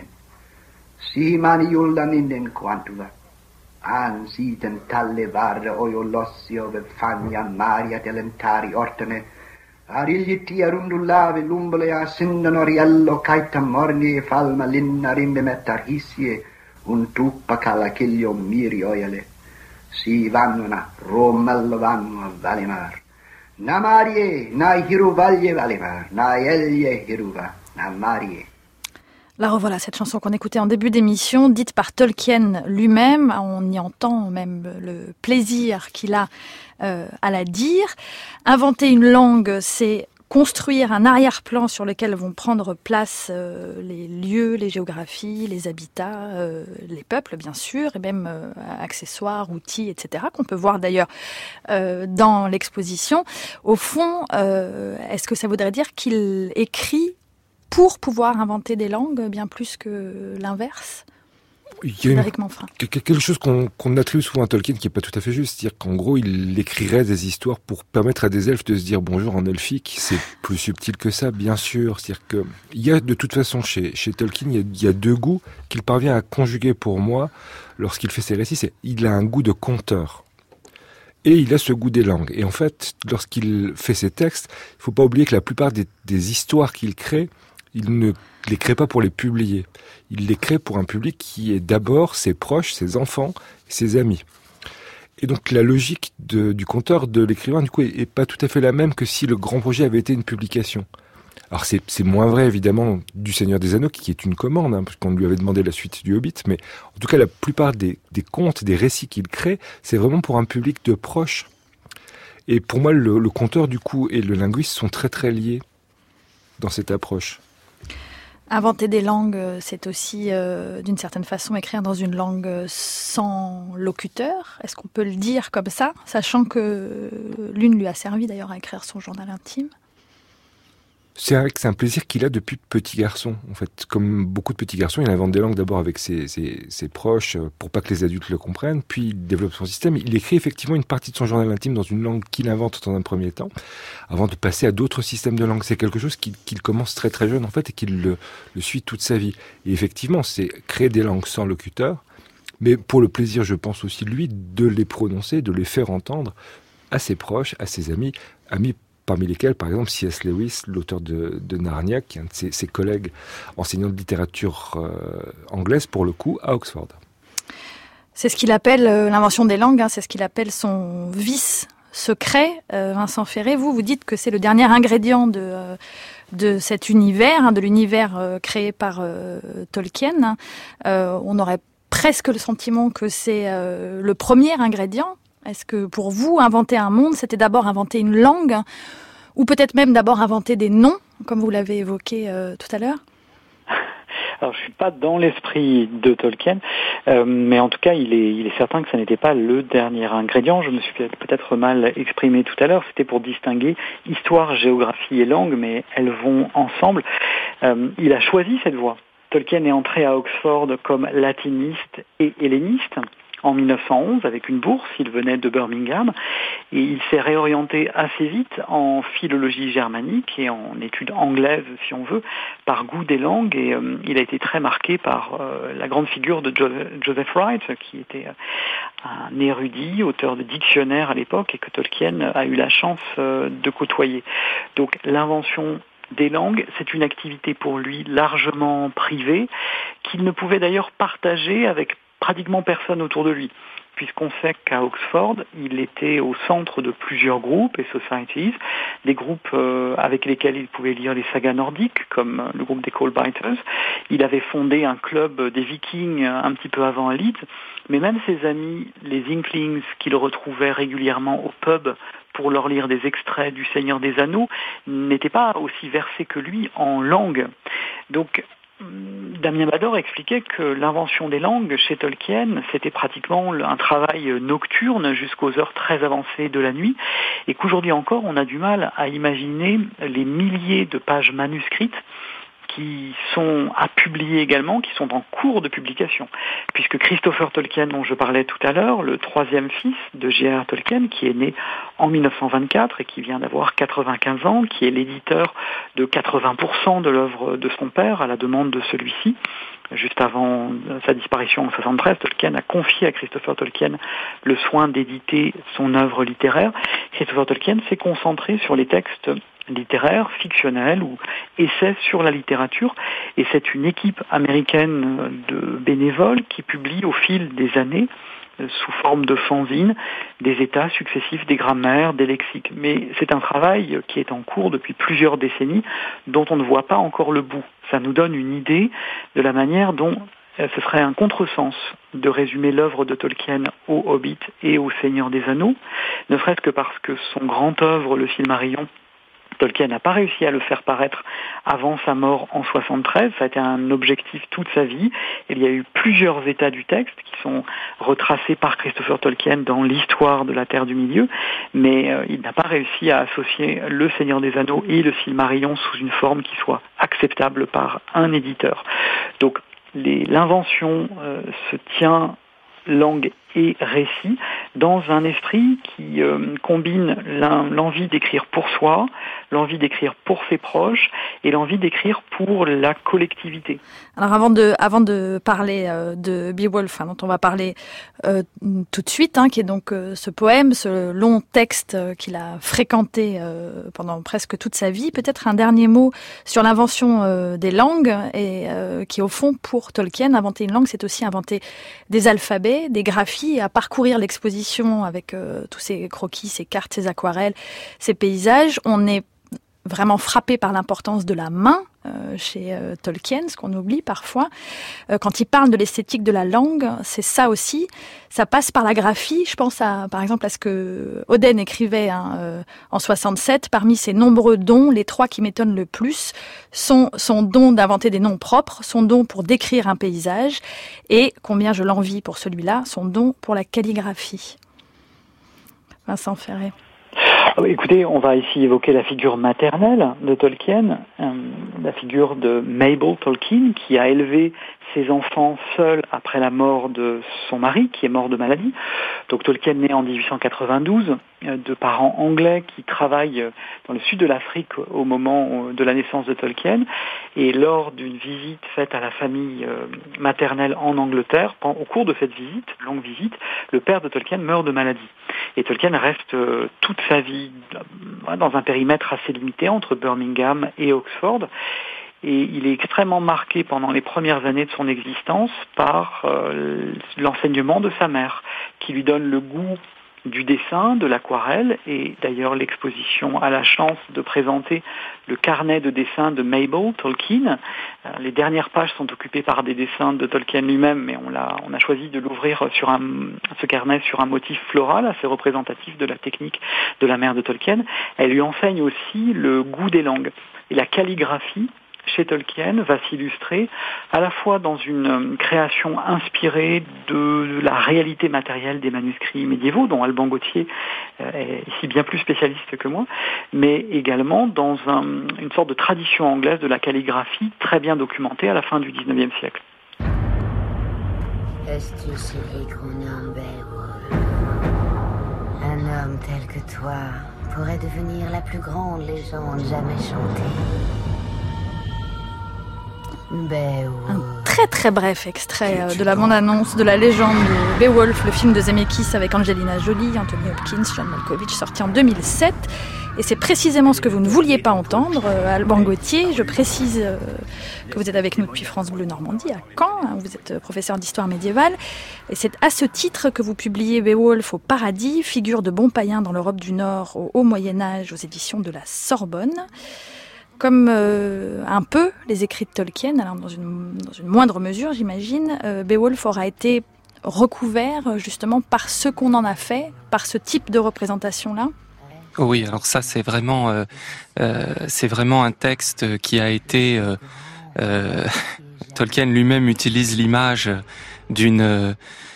Si mani jullan innen quantuva, an siten talle varde ojo lossi ove fanjan Maria telentari ortene, Arigliti arundullave lumbole a sindanoriello caita morni e falma linna rimbe mettar hissie un truppa cala chiglio miri oiale. Si vannuna, romello vannu a Valimar. Na Marie, na hiruvaglie Valimar, na ellie hiruva, na Marie. La revoilà, cette chanson qu'on écoutait en début d'émission, dite par Tolkien lui-même. On y entend même le plaisir qu'il a à la dire. Inventer une langue, c'est construire un arrière-plan sur lequel vont prendre place les lieux, les géographies, les habitats, les peuples bien sûr, et même accessoires, outils, etc., qu'on peut voir d'ailleurs dans l'exposition. Au fond, est-ce que ça voudrait dire qu'il écrit pour pouvoir inventer des langues, bien plus que l'inverse? Il y a quelque chose qu'on attribue souvent à Tolkien qui n'est pas tout à fait juste. C'est-à-dire qu'en gros, il écrirait des histoires pour permettre à des elfes de se dire bonjour en elfique. C'est plus subtil que ça, bien sûr. C'est-à-dire qu'il y a de toute façon chez Tolkien, il y a deux goûts qu'il parvient à conjuguer pour moi lorsqu'il fait ses récits. Il a un goût de conteur. Et il a ce goût des langues. Et en fait, lorsqu'il fait ses textes, il ne faut pas oublier que la plupart des histoires qu'il crée, il ne les crée pas pour les publier. Il les crée pour un public qui est d'abord ses proches, ses enfants, ses amis. Et donc la logique du conteur, de l'écrivain, du coup, est pas tout à fait la même que si le grand projet avait été une publication. Alors c'est moins vrai évidemment du Seigneur des Anneaux, qui est une commande, parce qu'on lui avait demandé la suite du Hobbit, mais en tout cas la plupart des contes, des récits qu'il crée, c'est vraiment pour un public de proches. Et pour moi, le conteur du coup et le linguiste sont très très liés dans cette approche. Inventer des langues, c'est aussi, d'une certaine façon, écrire dans une langue sans locuteur. Est-ce qu'on peut le dire comme ça, sachant que l'une lui a servi d'ailleurs à écrire son journal intime? C'est vrai que c'est un plaisir qu'il a depuis petit garçon. En fait, comme beaucoup de petits garçons, il invente des langues d'abord avec ses proches pour pas que les adultes le comprennent, puis il développe son système. Il écrit effectivement une partie de son journal intime dans une langue qu'il invente dans un premier temps, avant de passer à d'autres systèmes de langue. C'est quelque chose qu'il commence très très jeune en fait et qu'il le suit toute sa vie. Et effectivement, c'est créer des langues sans locuteur, mais pour le plaisir, je pense aussi lui, de les prononcer, de les faire entendre à ses proches, à ses amis parmi lesquels, par exemple, C.S. Lewis, l'auteur de Narnia, qui est un de ses collègues enseignants de littérature anglaise, pour le coup, à Oxford. C'est ce qu'il appelle l'invention des langues, c'est ce qu'il appelle son vice secret. Vincent Ferré, vous dites que c'est le dernier ingrédient de cet univers, de l'univers créé par Tolkien. On aurait presque le sentiment que c'est le premier ingrédient. Est-ce que pour vous, inventer un monde, c'était d'abord inventer une langue, ou peut-être même d'abord inventer des noms, comme vous l'avez évoqué tout à l'heure? Alors je suis pas dans l'esprit de Tolkien, mais en tout cas il est certain que ça n'était pas le dernier ingrédient. Je me suis peut-être mal exprimé tout à l'heure. C'était pour distinguer histoire, géographie et langue, mais elles vont ensemble. Il a choisi cette voie. Tolkien est entré à Oxford comme latiniste et helléniste en 1911 avec une bourse. Il venait de Birmingham et il s'est réorienté assez vite en philologie germanique et en études anglaises, si on veut, par goût des langues. Et il a été très marqué par la grande figure de Joseph Wright, qui était un érudit, auteur de dictionnaires à l'époque et que Tolkien a eu la chance de côtoyer. Donc l'invention des langues, c'est une activité pour lui largement privée, qu'il ne pouvait d'ailleurs partager avec pratiquement personne autour de lui, puisqu'on sait qu'à Oxford, il était au centre de plusieurs groupes et societies, des groupes avec lesquels il pouvait lire les sagas nordiques, comme le groupe des Coldbiters. Il avait fondé un club des Vikings un petit peu avant à Leeds, mais même ses amis, les Inklings, qu'il retrouvait régulièrement au pub pour leur lire des extraits du Seigneur des Anneaux, n'étaient pas aussi versés que lui en langue. Donc, Damien Bador expliquait que l'invention des langues chez Tolkien, c'était pratiquement un travail nocturne jusqu'aux heures très avancées de la nuit, et qu'aujourd'hui encore, on a du mal à imaginer les milliers de pages manuscrites qui sont à publier également, qui sont en cours de publication. Puisque Christopher Tolkien, dont je parlais tout à l'heure, le troisième fils de J.R.R. Tolkien, qui est né en 1924 et qui vient d'avoir 95 ans, qui est l'éditeur de 80% de l'œuvre de son père à la demande de celui-ci, juste avant sa disparition en 1973, Tolkien a confié à Christopher Tolkien le soin d'éditer son œuvre littéraire. Christopher Tolkien s'est concentré sur les textes littéraires, fictionnels ou essais sur la littérature, et c'est une équipe américaine de bénévoles qui publie au fil des années sous forme de fanzines, des états successifs, des grammaires, des lexiques. Mais c'est un travail qui est en cours depuis plusieurs décennies, dont on ne voit pas encore le bout. Ça nous donne une idée de la manière dont ce serait un contresens de résumer l'œuvre de Tolkien au Hobbit et au Seigneur des Anneaux, ne serait-ce que parce que son grand œuvre, le Silmarillion, Tolkien n'a pas réussi à le faire paraître avant sa mort en 1973. Ça a été un objectif toute sa vie. Il y a eu plusieurs états du texte qui sont retracés par Christopher Tolkien dans l'histoire de la Terre du Milieu, mais il n'a pas réussi à associer le Seigneur des Anneaux et le Silmarillion sous une forme qui soit acceptable par un éditeur. Donc l'invention se tient langue et récit dans un esprit qui combine l'envie d'écrire pour soi, l'envie d'écrire pour ses proches et l'envie d'écrire pour la collectivité. Alors avant de parler de Beowulf, dont on va parler tout de suite, qui est donc ce poème, ce long texte qu'il a fréquenté pendant presque toute sa vie, peut-être un dernier mot sur l'invention des langues, et qui au fond pour Tolkien, inventer une langue, c'est aussi inventer des alphabets, des graphies, à parcourir l'exposition avec tous ces croquis, ces cartes, ces aquarelles, ces paysages. On est vraiment frappé par l'importance de la main chez Tolkien, ce qu'on oublie parfois. Quand il parle de l'esthétique de la langue, c'est ça aussi. Ça passe par la graphie. Je pense par exemple à ce que Oden écrivait en 67. Parmi ses nombreux dons, les 3 qui m'étonnent le plus sont son don d'inventer des noms propres, son don pour décrire un paysage et, combien je l'envie pour celui-là, son don pour la calligraphie. Vincent Ferré. Écoutez, on va ici évoquer la figure maternelle de Tolkien, la figure de Mabel Tolkien, qui a élevé ses enfants seuls après la mort de son mari, qui est mort de maladie. Donc Tolkien naît en 1892, de parents anglais qui travaillent dans le sud de l'Afrique au moment de la naissance de Tolkien. Et lors d'une visite faite à la famille maternelle en Angleterre, au cours de cette visite, longue visite, le père de Tolkien meurt de maladie. Et Tolkien reste toute sa vie dans un périmètre assez limité entre Birmingham et Oxford. Et il est extrêmement marqué pendant les premières années de son existence par l'enseignement de sa mère, qui lui donne le goût du dessin, de l'aquarelle, et d'ailleurs l'exposition a la chance de présenter le carnet de dessin de Mabel Tolkien. Les dernières pages sont occupées par des dessins de Tolkien lui-même, mais on a choisi de l'ouvrir sur ce carnet sur un motif floral assez représentatif de la technique de la mère de Tolkien. Elle lui enseigne aussi le goût des langues. Et la calligraphie chez Tolkien va s'illustrer à la fois dans une création inspirée de la réalité matérielle des manuscrits médiévaux, dont Alban Gauthier est ici bien plus spécialiste que moi, mais également dans une sorte de tradition anglaise de la calligraphie très bien documentée à la fin du XIXe siècle. Est-ce qu'on nomme Beowulf? Un homme tel que toi pourrait devenir la plus grande légende jamais chantée. Un très très bref extrait de la bande-annonce de la légende de Beowulf, le film de Zemeckis avec Angelina Jolie, Anthony Hopkins, John Malkovich, sorti en 2007. Et c'est précisément ce que vous ne vouliez pas entendre, Alban Gauthier. Je précise que vous êtes avec nous depuis France Bleu Normandie, à Caen. Vous êtes professeur d'histoire médiévale. Et c'est à ce titre que vous publiez Beowulf au paradis, figure de bon païen dans l'Europe du Nord au Haut Moyen-Âge, aux éditions de la Sorbonne. Comme un peu les écrits de Tolkien, alors dans une moindre mesure, j'imagine, Beowulf aura été recouvert justement par ce qu'on en a fait, par ce type de représentation-là. Oui, alors ça c'est vraiment un texte qui a été Tolkien lui-même utilise l'image d'une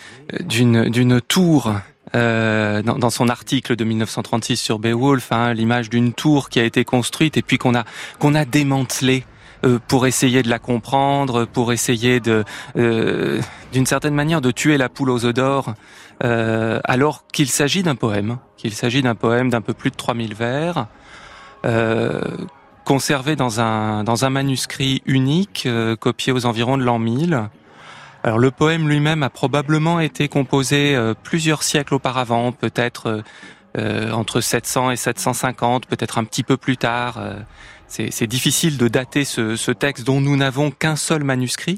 tour dans son article de 1936 sur Beowulf, l'image d'une tour qui a été construite et puis qu'on a démantelée pour essayer de la comprendre, pour essayer d'une certaine manière de tuer la poule aux œufs d'or, alors qu'il s'agit d'un poème d'un peu plus de 3000 vers, conservé dans un manuscrit unique, copié aux environs de l'an 1000. Alors le poème lui-même a probablement été composé plusieurs siècles auparavant, peut-être entre 700 et 750, peut-être un petit peu plus tard. C'est difficile de dater ce texte dont nous n'avons qu'un seul manuscrit.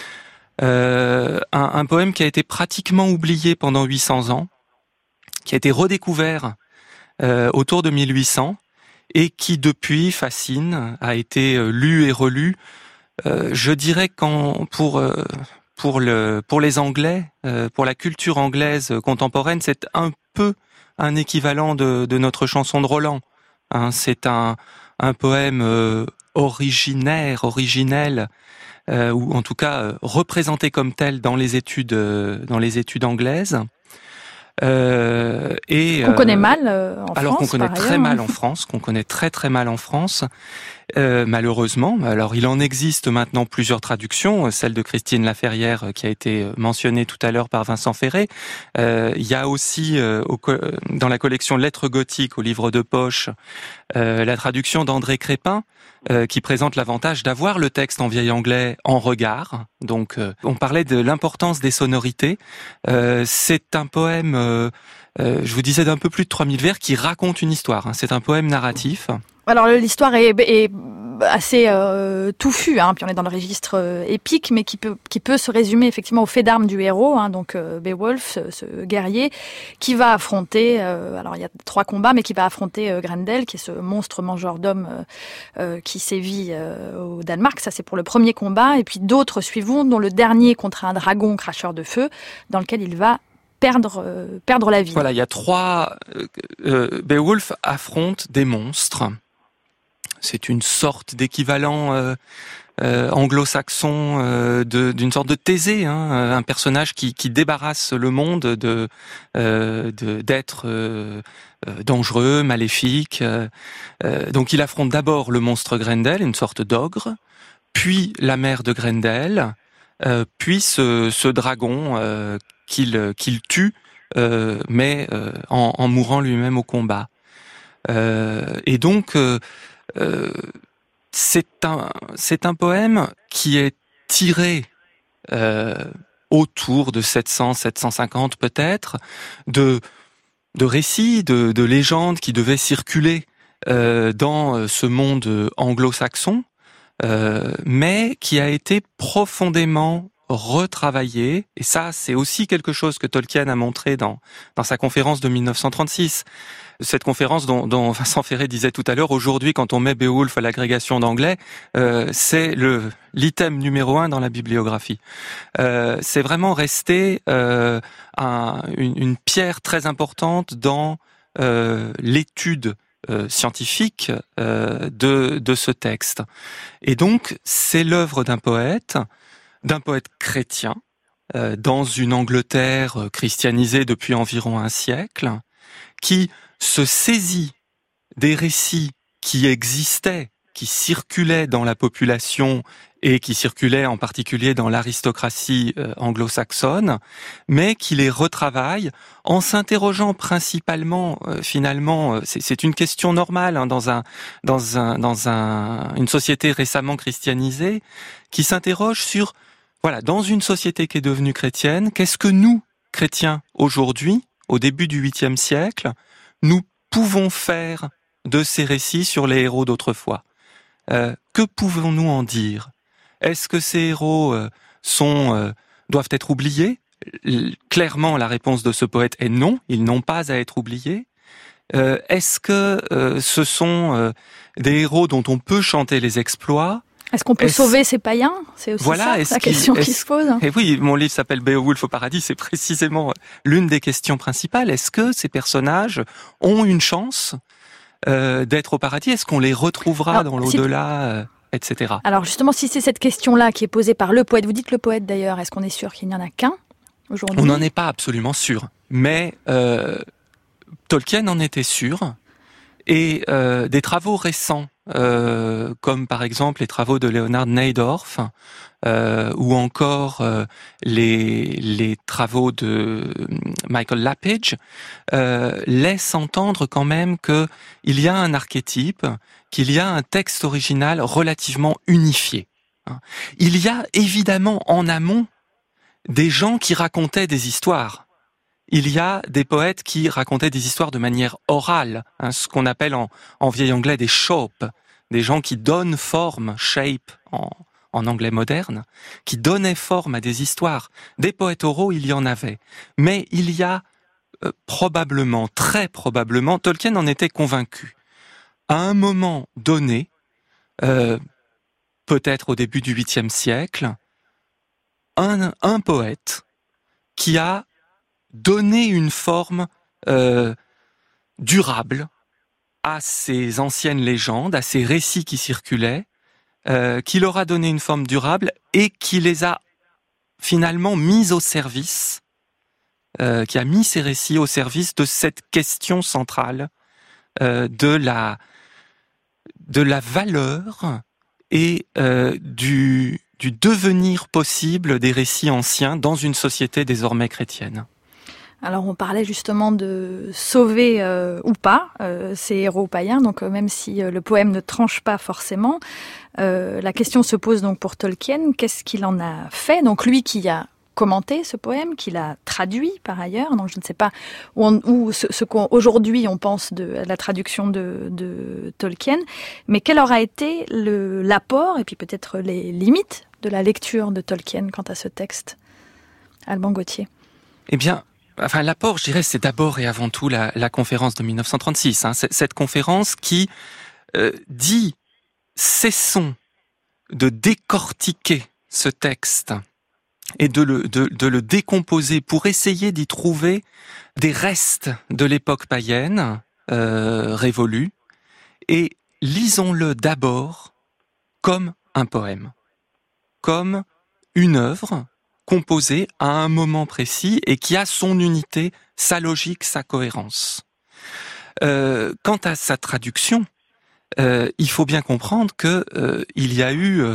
Un poème qui a été pratiquement oublié pendant 800 ans, qui a été redécouvert autour de 1800 et qui depuis fascine, a été lu et relu. Je dirais pour les Anglais, pour la culture anglaise contemporaine, c'est un peu un équivalent de notre chanson de Roland. C'est un poème originel, ou en tout cas représenté comme tel dans les études anglaises. Qu'on connaît mal en France. Alors qu'on connaît très mal en France, qu'on connaît très très mal en France. Malheureusement, alors il en existe maintenant plusieurs traductions, celle de Christine Laferrière qui a été mentionnée tout à l'heure par Vincent Ferré. Il y a aussi dans la collection Lettres gothiques au livre de poche la traduction d'André Crépin qui présente l'avantage d'avoir le texte en vieil anglais en regard. Donc on parlait de l'importance des sonorités. C'est un poème, je vous disais, d'un peu plus de 3000 vers qui raconte une histoire. C'est un poème narratif. Alors l'histoire est assez touffue, puis on est dans le registre épique, mais qui peut se résumer effectivement au fait d'armes du héros, donc Beowulf, ce guerrier, qui va affronter, alors il y a 3 combats, mais qui va affronter Grendel, qui est ce monstre mangeur d'hommes qui sévit au Danemark. Ça c'est pour le premier combat, et puis d'autres suivront, dont le dernier contre un dragon cracheur de feu, dans lequel il va perdre la vie. Voilà, il y a 3... Beowulf affronte des monstres. C'est une sorte d'équivalent anglo-saxon d'une sorte de Thésée, un personnage qui débarrasse le monde d'êtres dangereux, maléfiques. Donc il affronte d'abord le monstre Grendel, une sorte d'ogre, puis la mère de Grendel, puis ce dragon qu'il tue, mais en mourant lui-même au combat. Et donc c'est un poème qui est tiré autour de 700-750 peut-être, de récits, de légendes qui devaient circuler dans ce monde anglo-saxon, mais qui a été profondément retravaillé, et ça c'est aussi quelque chose que Tolkien a montré dans sa conférence de 1936. Cette conférence dont Vincent Ferré disait tout à l'heure, aujourd'hui quand on met Beowulf à l'agrégation d'anglais, c'est l'item numéro 1 dans la bibliographie. C'est vraiment resté une pierre très importante dans l'étude scientifique de ce texte. Et donc, c'est l'œuvre d'un poète chrétien, dans une Angleterre christianisée depuis environ un siècle, qui se saisit des récits qui existaient, qui circulaient dans la population et qui circulaient en particulier dans l'aristocratie anglo-saxonne, mais qui les retravaille en s'interrogeant principalement, finalement, c'est une question normale hein, dans une société récemment christianisée, qui s'interroge sur, voilà, dans une société qui est devenue chrétienne, qu'est-ce que nous, chrétiens, aujourd'hui, au début du 8e siècle, nous pouvons faire de ces récits sur les héros d'autrefois. Que pouvons-nous en dire ? Est-ce que ces héros doivent être oubliés ? Clairement, la réponse de ce poète est non, ils n'ont pas à être oubliés. Est-ce que ce sont des héros dont on peut chanter les exploits ? Est-ce qu'on peut sauver ces païens ? C'est aussi ça la question qui se pose. Et oui, mon livre s'appelle Beowulf au paradis, c'est précisément l'une des questions principales. Est-ce que ces personnages ont une chance d'être au paradis ? Est-ce qu'on les retrouvera dans l'au-delà, etc. Alors justement, si c'est cette question-là qui est posée par le poète, vous dites le poète d'ailleurs, est-ce qu'on est sûr qu'il n'y en a qu'un aujourd'hui ? On n'en est pas absolument sûr, mais Tolkien en était sûr, et des travaux récents, comme par exemple les travaux de Leonard Najdorf, ou encore les travaux de Michael Lapidge, laissent entendre quand même qu'il y a un archétype, qu'il y a un texte original relativement unifié. Il y a évidemment en amont des gens qui racontaient des histoires. Il y a des poètes qui racontaient des histoires de manière orale, ce qu'on appelle en vieil anglais des shape, des gens qui donnent forme, shape en anglais moderne, qui donnaient forme à des histoires. Des poètes oraux, il y en avait. Mais il y a probablement, très probablement, Tolkien en était convaincu. À un moment donné, peut-être au début du 8e siècle, un poète qui a donné une forme durable à ces anciennes légendes, à ces récits qui circulaient, qui leur a donné une forme durable et qui les a finalement mis au service, qui a mis ces récits au service de cette question centrale de la valeur et du devenir possible des récits anciens dans une société désormais chrétienne. Alors on parlait justement de sauver ou pas ces héros païens, donc même si le poème ne tranche pas forcément, la question se pose donc pour Tolkien, qu'est-ce qu'il en a fait ? Donc lui qui a commenté ce poème, qui l'a traduit par ailleurs, donc je ne sais pas où ce qu'aujourd'hui on pense de la traduction de Tolkien, mais quel aura été l'apport et puis peut-être les limites de la lecture de Tolkien quant à ce texte ? Alban Gauthier. Eh bien, l'apport, je dirais, c'est d'abord et avant tout la conférence de 1936. Cette conférence qui dit « Cessons de décortiquer ce texte et de le décomposer pour essayer d'y trouver des restes de l'époque païenne révolue, et lisons-le d'abord comme un poème, comme une œuvre composée à un moment précis et qui a son unité, sa logique, sa cohérence. Quant à sa traduction, il faut bien comprendre que il y a eu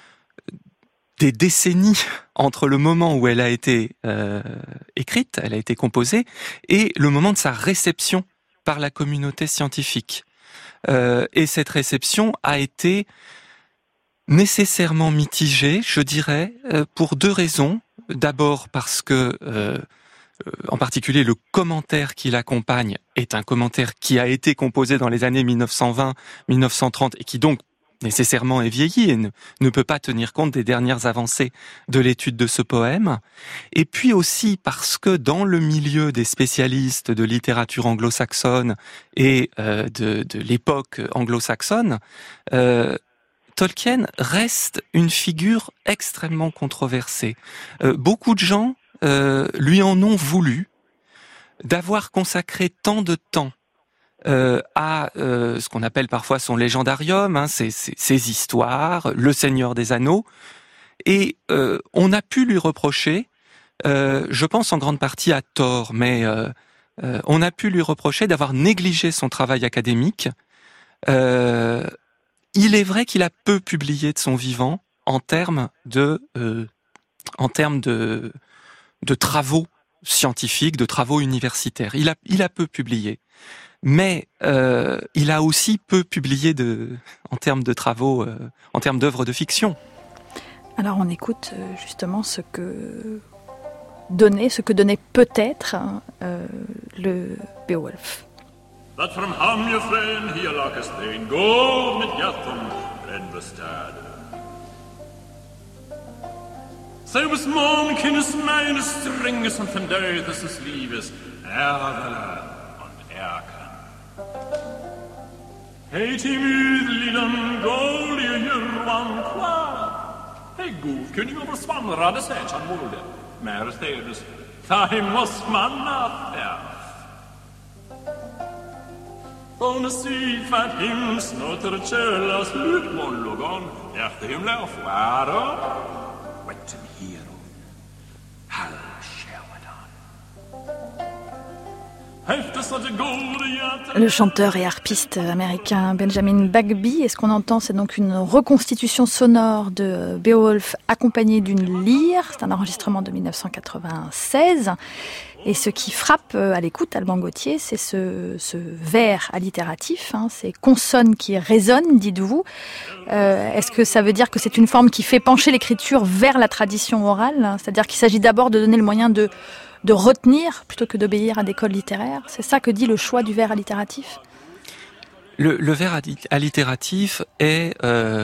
des décennies entre le moment où elle a été écrite, elle a été composée, et le moment de sa réception par la communauté scientifique. Et cette réception a été nécessairement mitigée, je dirais, pour deux raisons. D'abord parce que, en particulier, le commentaire qui l'accompagne est un commentaire qui a été composé dans les années 1920-1930 et qui donc nécessairement est vieilli et ne peut pas tenir compte des dernières avancées de l'étude de ce poème. Et puis aussi parce que dans le milieu des spécialistes de littérature anglo-saxonne et de l'époque anglo-saxonne, Tolkien reste une figure extrêmement controversée. Beaucoup de gens lui en ont voulu d'avoir consacré tant de temps a ce qu'on appelle parfois son légendarium, ses histoires, le Seigneur des Anneaux, et on a pu lui reprocher, je pense en grande partie à tort, mais on a pu lui reprocher d'avoir négligé son travail académique. Il est vrai qu'il a peu publié de son vivant en termes de travaux scientifiques, de travaux universitaires. Il a peu publié. Mais il a aussi peu publié en termes de travaux, en termes d'œuvres de fiction. Alors on écoute justement ce que donnait peut-être le Beowulf. That from Hamjefren hier lag es den Gold mit Jatham Renbestad. Selbes Morgen kindes meines Stringes und von Dödes des Liebes Erdele und Erken. Hey Timüdlidan Gold ihr Jürwan klar. Hey Guf, König over Svanrade sägs han vårde. Märestädes, Thahim was man nachfärd. Von syd van him snotter kjølas lutmålogon efter himla fara. Wet hero. Hal Le chanteur et harpiste américain Benjamin Bagby, et ce qu'on entend, c'est donc une reconstitution sonore de Beowulf accompagnée d'une lyre. C'est un enregistrement de 1996. Et ce qui frappe à l'écoute, Alban Gauthier, c'est ce vers allitératif, ces consonnes qui résonnent, dites-vous. Est-ce que ça veut dire que c'est une forme qui fait pencher l'écriture vers la tradition orale ? C'est-à-dire qu'il s'agit d'abord de donner le moyen de retenir plutôt que d'obéir à des codes littéraires. C'est ça que dit le choix du vers allitératif ? Le vers allitératif est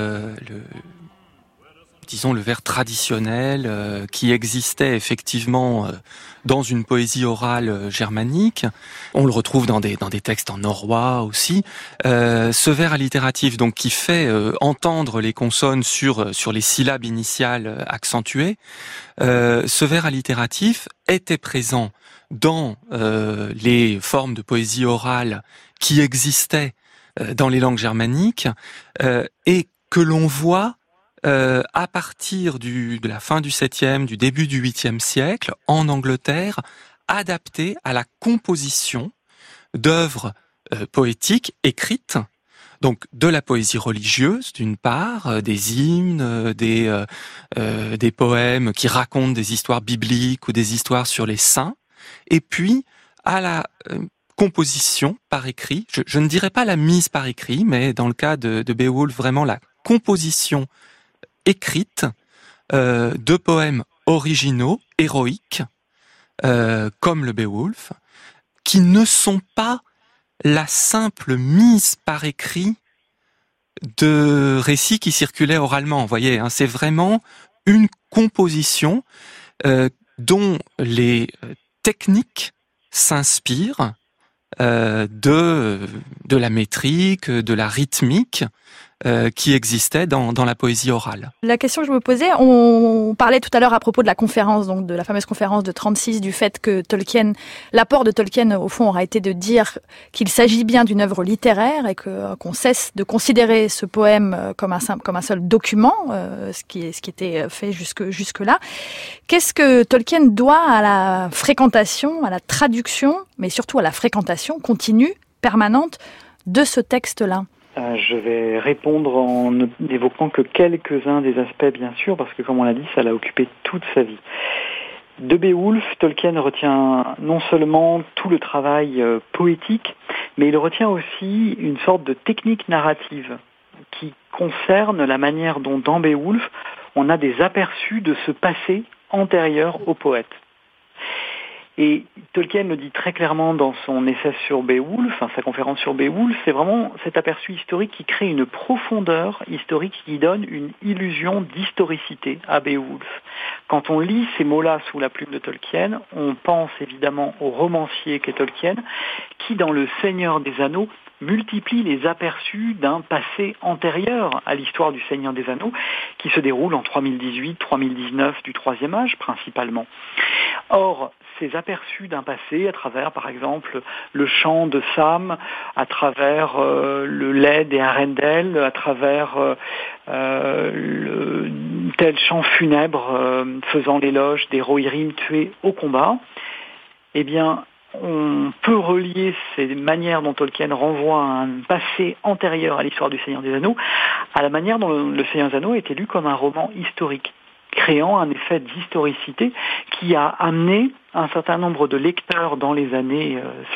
le vers traditionnel qui existait effectivement dans une poésie orale germanique. On le retrouve dans des textes en norrois aussi. Ce vers allitératif, donc, qui fait entendre les consonnes sur les syllabes initiales accentuées, ce vers allitératif était présent dans les formes de poésie orale qui existaient dans les langues germaniques et que l'on voit à partir de la fin du 7e, du début du 8e siècle, en Angleterre, adapté à la composition d'œuvres poétiques écrites, donc de la poésie religieuse d'une part, des hymnes, des poèmes qui racontent des histoires bibliques ou des histoires sur les saints, et puis à la composition par écrit, je ne dirais pas la mise par écrit, mais dans le cas de Beowulf, vraiment la composition écrite de poèmes originaux, héroïques, comme le Beowulf, qui ne sont pas la simple mise par écrit de récits qui circulaient oralement. Vous voyez, c'est vraiment une composition dont les techniques s'inspirent de la métrique, de la rythmique qui existait dans la poésie orale. La question que je me posais, on parlait tout à l'heure à propos de la conférence, donc de la fameuse conférence de 36, du fait que l'apport de Tolkien au fond aura été de dire qu'il s'agit bien d'une œuvre littéraire et qu'on cesse de considérer ce poème comme un seul document, ce qui était fait jusque-là. Qu'est-ce que Tolkien doit à la fréquentation, à la traduction, mais surtout à la fréquentation continue, permanente de ce texte-là ? Je vais répondre en n'évoquant que quelques-uns des aspects, bien sûr, parce que, comme on l'a dit, ça l'a occupé toute sa vie. De Beowulf, Tolkien retient non seulement tout le travail poétique, mais il retient aussi une sorte de technique narrative qui concerne la manière dont, dans Beowulf, on a des aperçus de ce passé antérieur au poète. Et Tolkien le dit très clairement dans son essai sur Beowulf, sa conférence sur Beowulf, c'est vraiment cet aperçu historique qui crée une profondeur historique qui donne une illusion d'historicité à Beowulf. Quand on lit ces mots-là sous la plume de Tolkien, on pense évidemment au romancier qu'est Tolkien, qui dans Le Seigneur des Anneaux multiplie les aperçus d'un passé antérieur à l'histoire du Seigneur des Anneaux, qui se déroule en 3018-3019 du Troisième Âge principalement. Or, ces aperçus d'un passé à travers, par exemple, le chant de Sam, à travers le lait des Arendelle, à travers tel chant funèbre faisant l'éloge des Rohirrim tués au combat. Eh bien, on peut relier ces manières dont Tolkien renvoie à un passé antérieur à l'histoire du Seigneur des Anneaux à la manière dont le Seigneur des Anneaux est lu comme un roman historique, créant un effet d'historicité qui a amené un certain nombre de lecteurs dans les années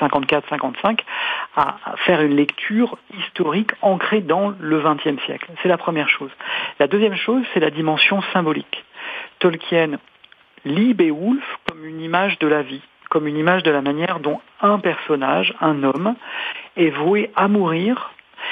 54-55 à faire une lecture historique ancrée dans le XXe siècle. C'est la première chose. La deuxième chose, c'est la dimension symbolique. Tolkien lit Beowulf comme une image de la vie, comme une image de la manière dont un personnage, un homme, est voué à mourir.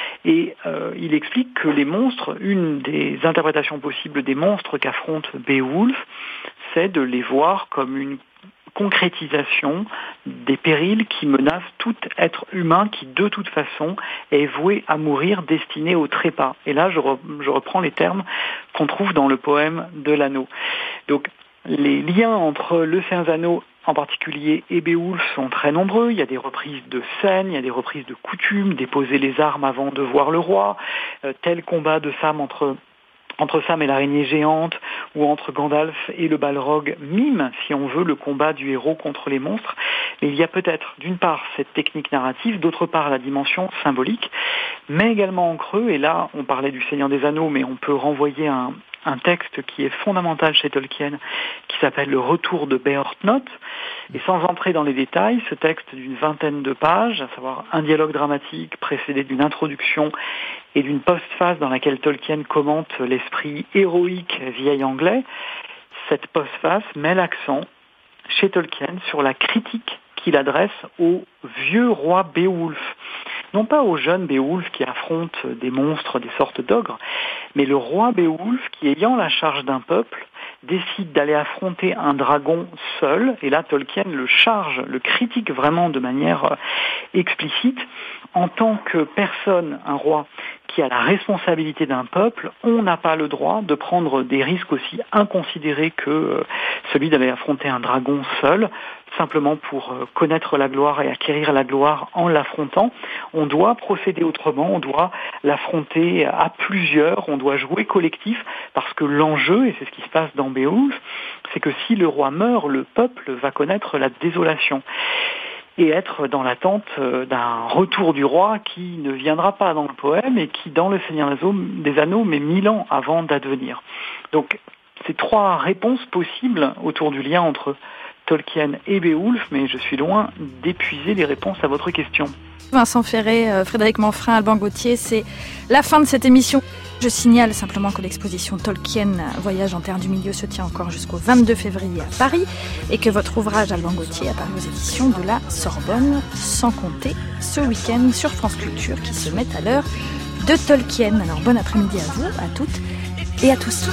Et il explique que les monstres, une des interprétations possibles des monstres qu'affronte Beowulf, c'est de les voir comme une concrétisation des périls qui menacent tout être humain qui, de toute façon, est voué à mourir, destiné au trépas. Et là, je reprends les termes qu'on trouve dans le poème de l'Anneau. Donc, les liens entre le Seigneur des Anneaux en particulier et Beowulf sont très nombreux. Il y a des reprises de scènes, il y a des reprises de coutumes, déposer les armes avant de voir le roi, tel combat de Sam entre Sam et l'araignée géante, ou entre Gandalf et le Balrog mime, si on veut, le combat du héros contre les monstres. Et il y a peut-être, d'une part, cette technique narrative, d'autre part, la dimension symbolique, mais également en creux, et là, on parlait du Seigneur des Anneaux, mais on peut renvoyer un texte qui est fondamental chez Tolkien, qui s'appelle Le Retour de Beorhtnoth. Et sans entrer dans les détails, ce texte d'une 20aine de pages, à savoir un dialogue dramatique précédé d'une introduction et d'une postface dans laquelle Tolkien commente l'esprit héroïque vieil anglais, cette postface met l'accent chez Tolkien sur la critique qu'il adresse au vieux roi Beowulf. Non pas au jeune Beowulf qui affronte des monstres, des sortes d'ogres, mais le roi Beowulf qui, ayant la charge d'un peuple, décide d'aller affronter un dragon seul, et là Tolkien le charge, le critique vraiment de manière explicite. En tant que personne, un roi qui a la responsabilité d'un peuple, on n'a pas le droit de prendre des risques aussi inconsidérés que celui d'aller affronter un dragon seul, simplement pour connaître la gloire et acquérir la gloire en l'affrontant. On doit procéder autrement, on doit l'affronter à plusieurs, on doit jouer collectif, parce que l'enjeu, et c'est ce qui se passe dans Beowulf, c'est que si le roi meurt, le peuple va connaître la désolation et être dans l'attente d'un retour du roi qui ne viendra pas dans le poème et qui, dans le Seigneur des Anneaux, met 1000 ans avant d'advenir. Donc, c'est trois réponses possibles autour du lien entre Tolkien et Beowulf, mais je suis loin d'épuiser les réponses à votre question. Vincent Ferré, Frédéric Manfrin, Alban Gauthier, c'est la fin de cette émission. Je signale simplement que l'exposition Tolkien Voyage en Terre du Milieu se tient encore jusqu'au 22 février à Paris et que votre ouvrage Alban Gauthier apparaît aux éditions de la Sorbonne, sans compter ce week-end sur France Culture qui se met à l'heure de Tolkien. Alors bon après-midi à vous, à toutes et à tous.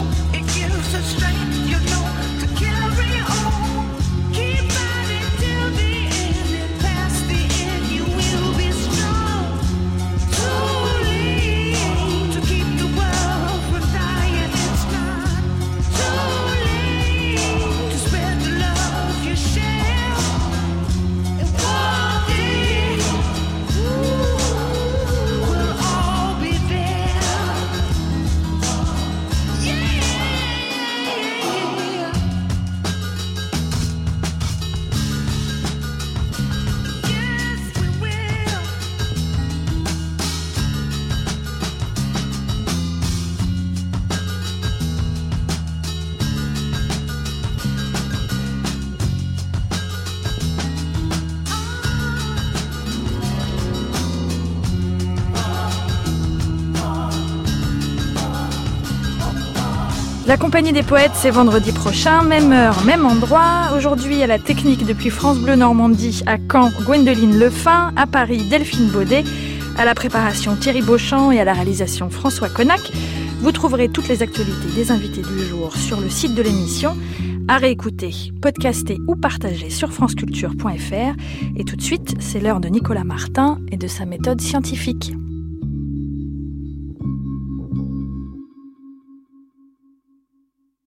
La Compagnie des Poètes, c'est vendredi prochain, même heure, même endroit. Aujourd'hui, à la technique depuis France Bleu Normandie, à Caen, Gwendoline Lefin, à Paris, Delphine Baudet, à la préparation Thierry Beauchamp et à la réalisation François Connac. Vous trouverez toutes les actualités des invités du jour sur le site de l'émission, à réécouter, podcaster ou partager sur franceculture.fr. Et tout de suite, c'est l'heure de Nicolas Martin et de sa méthode scientifique.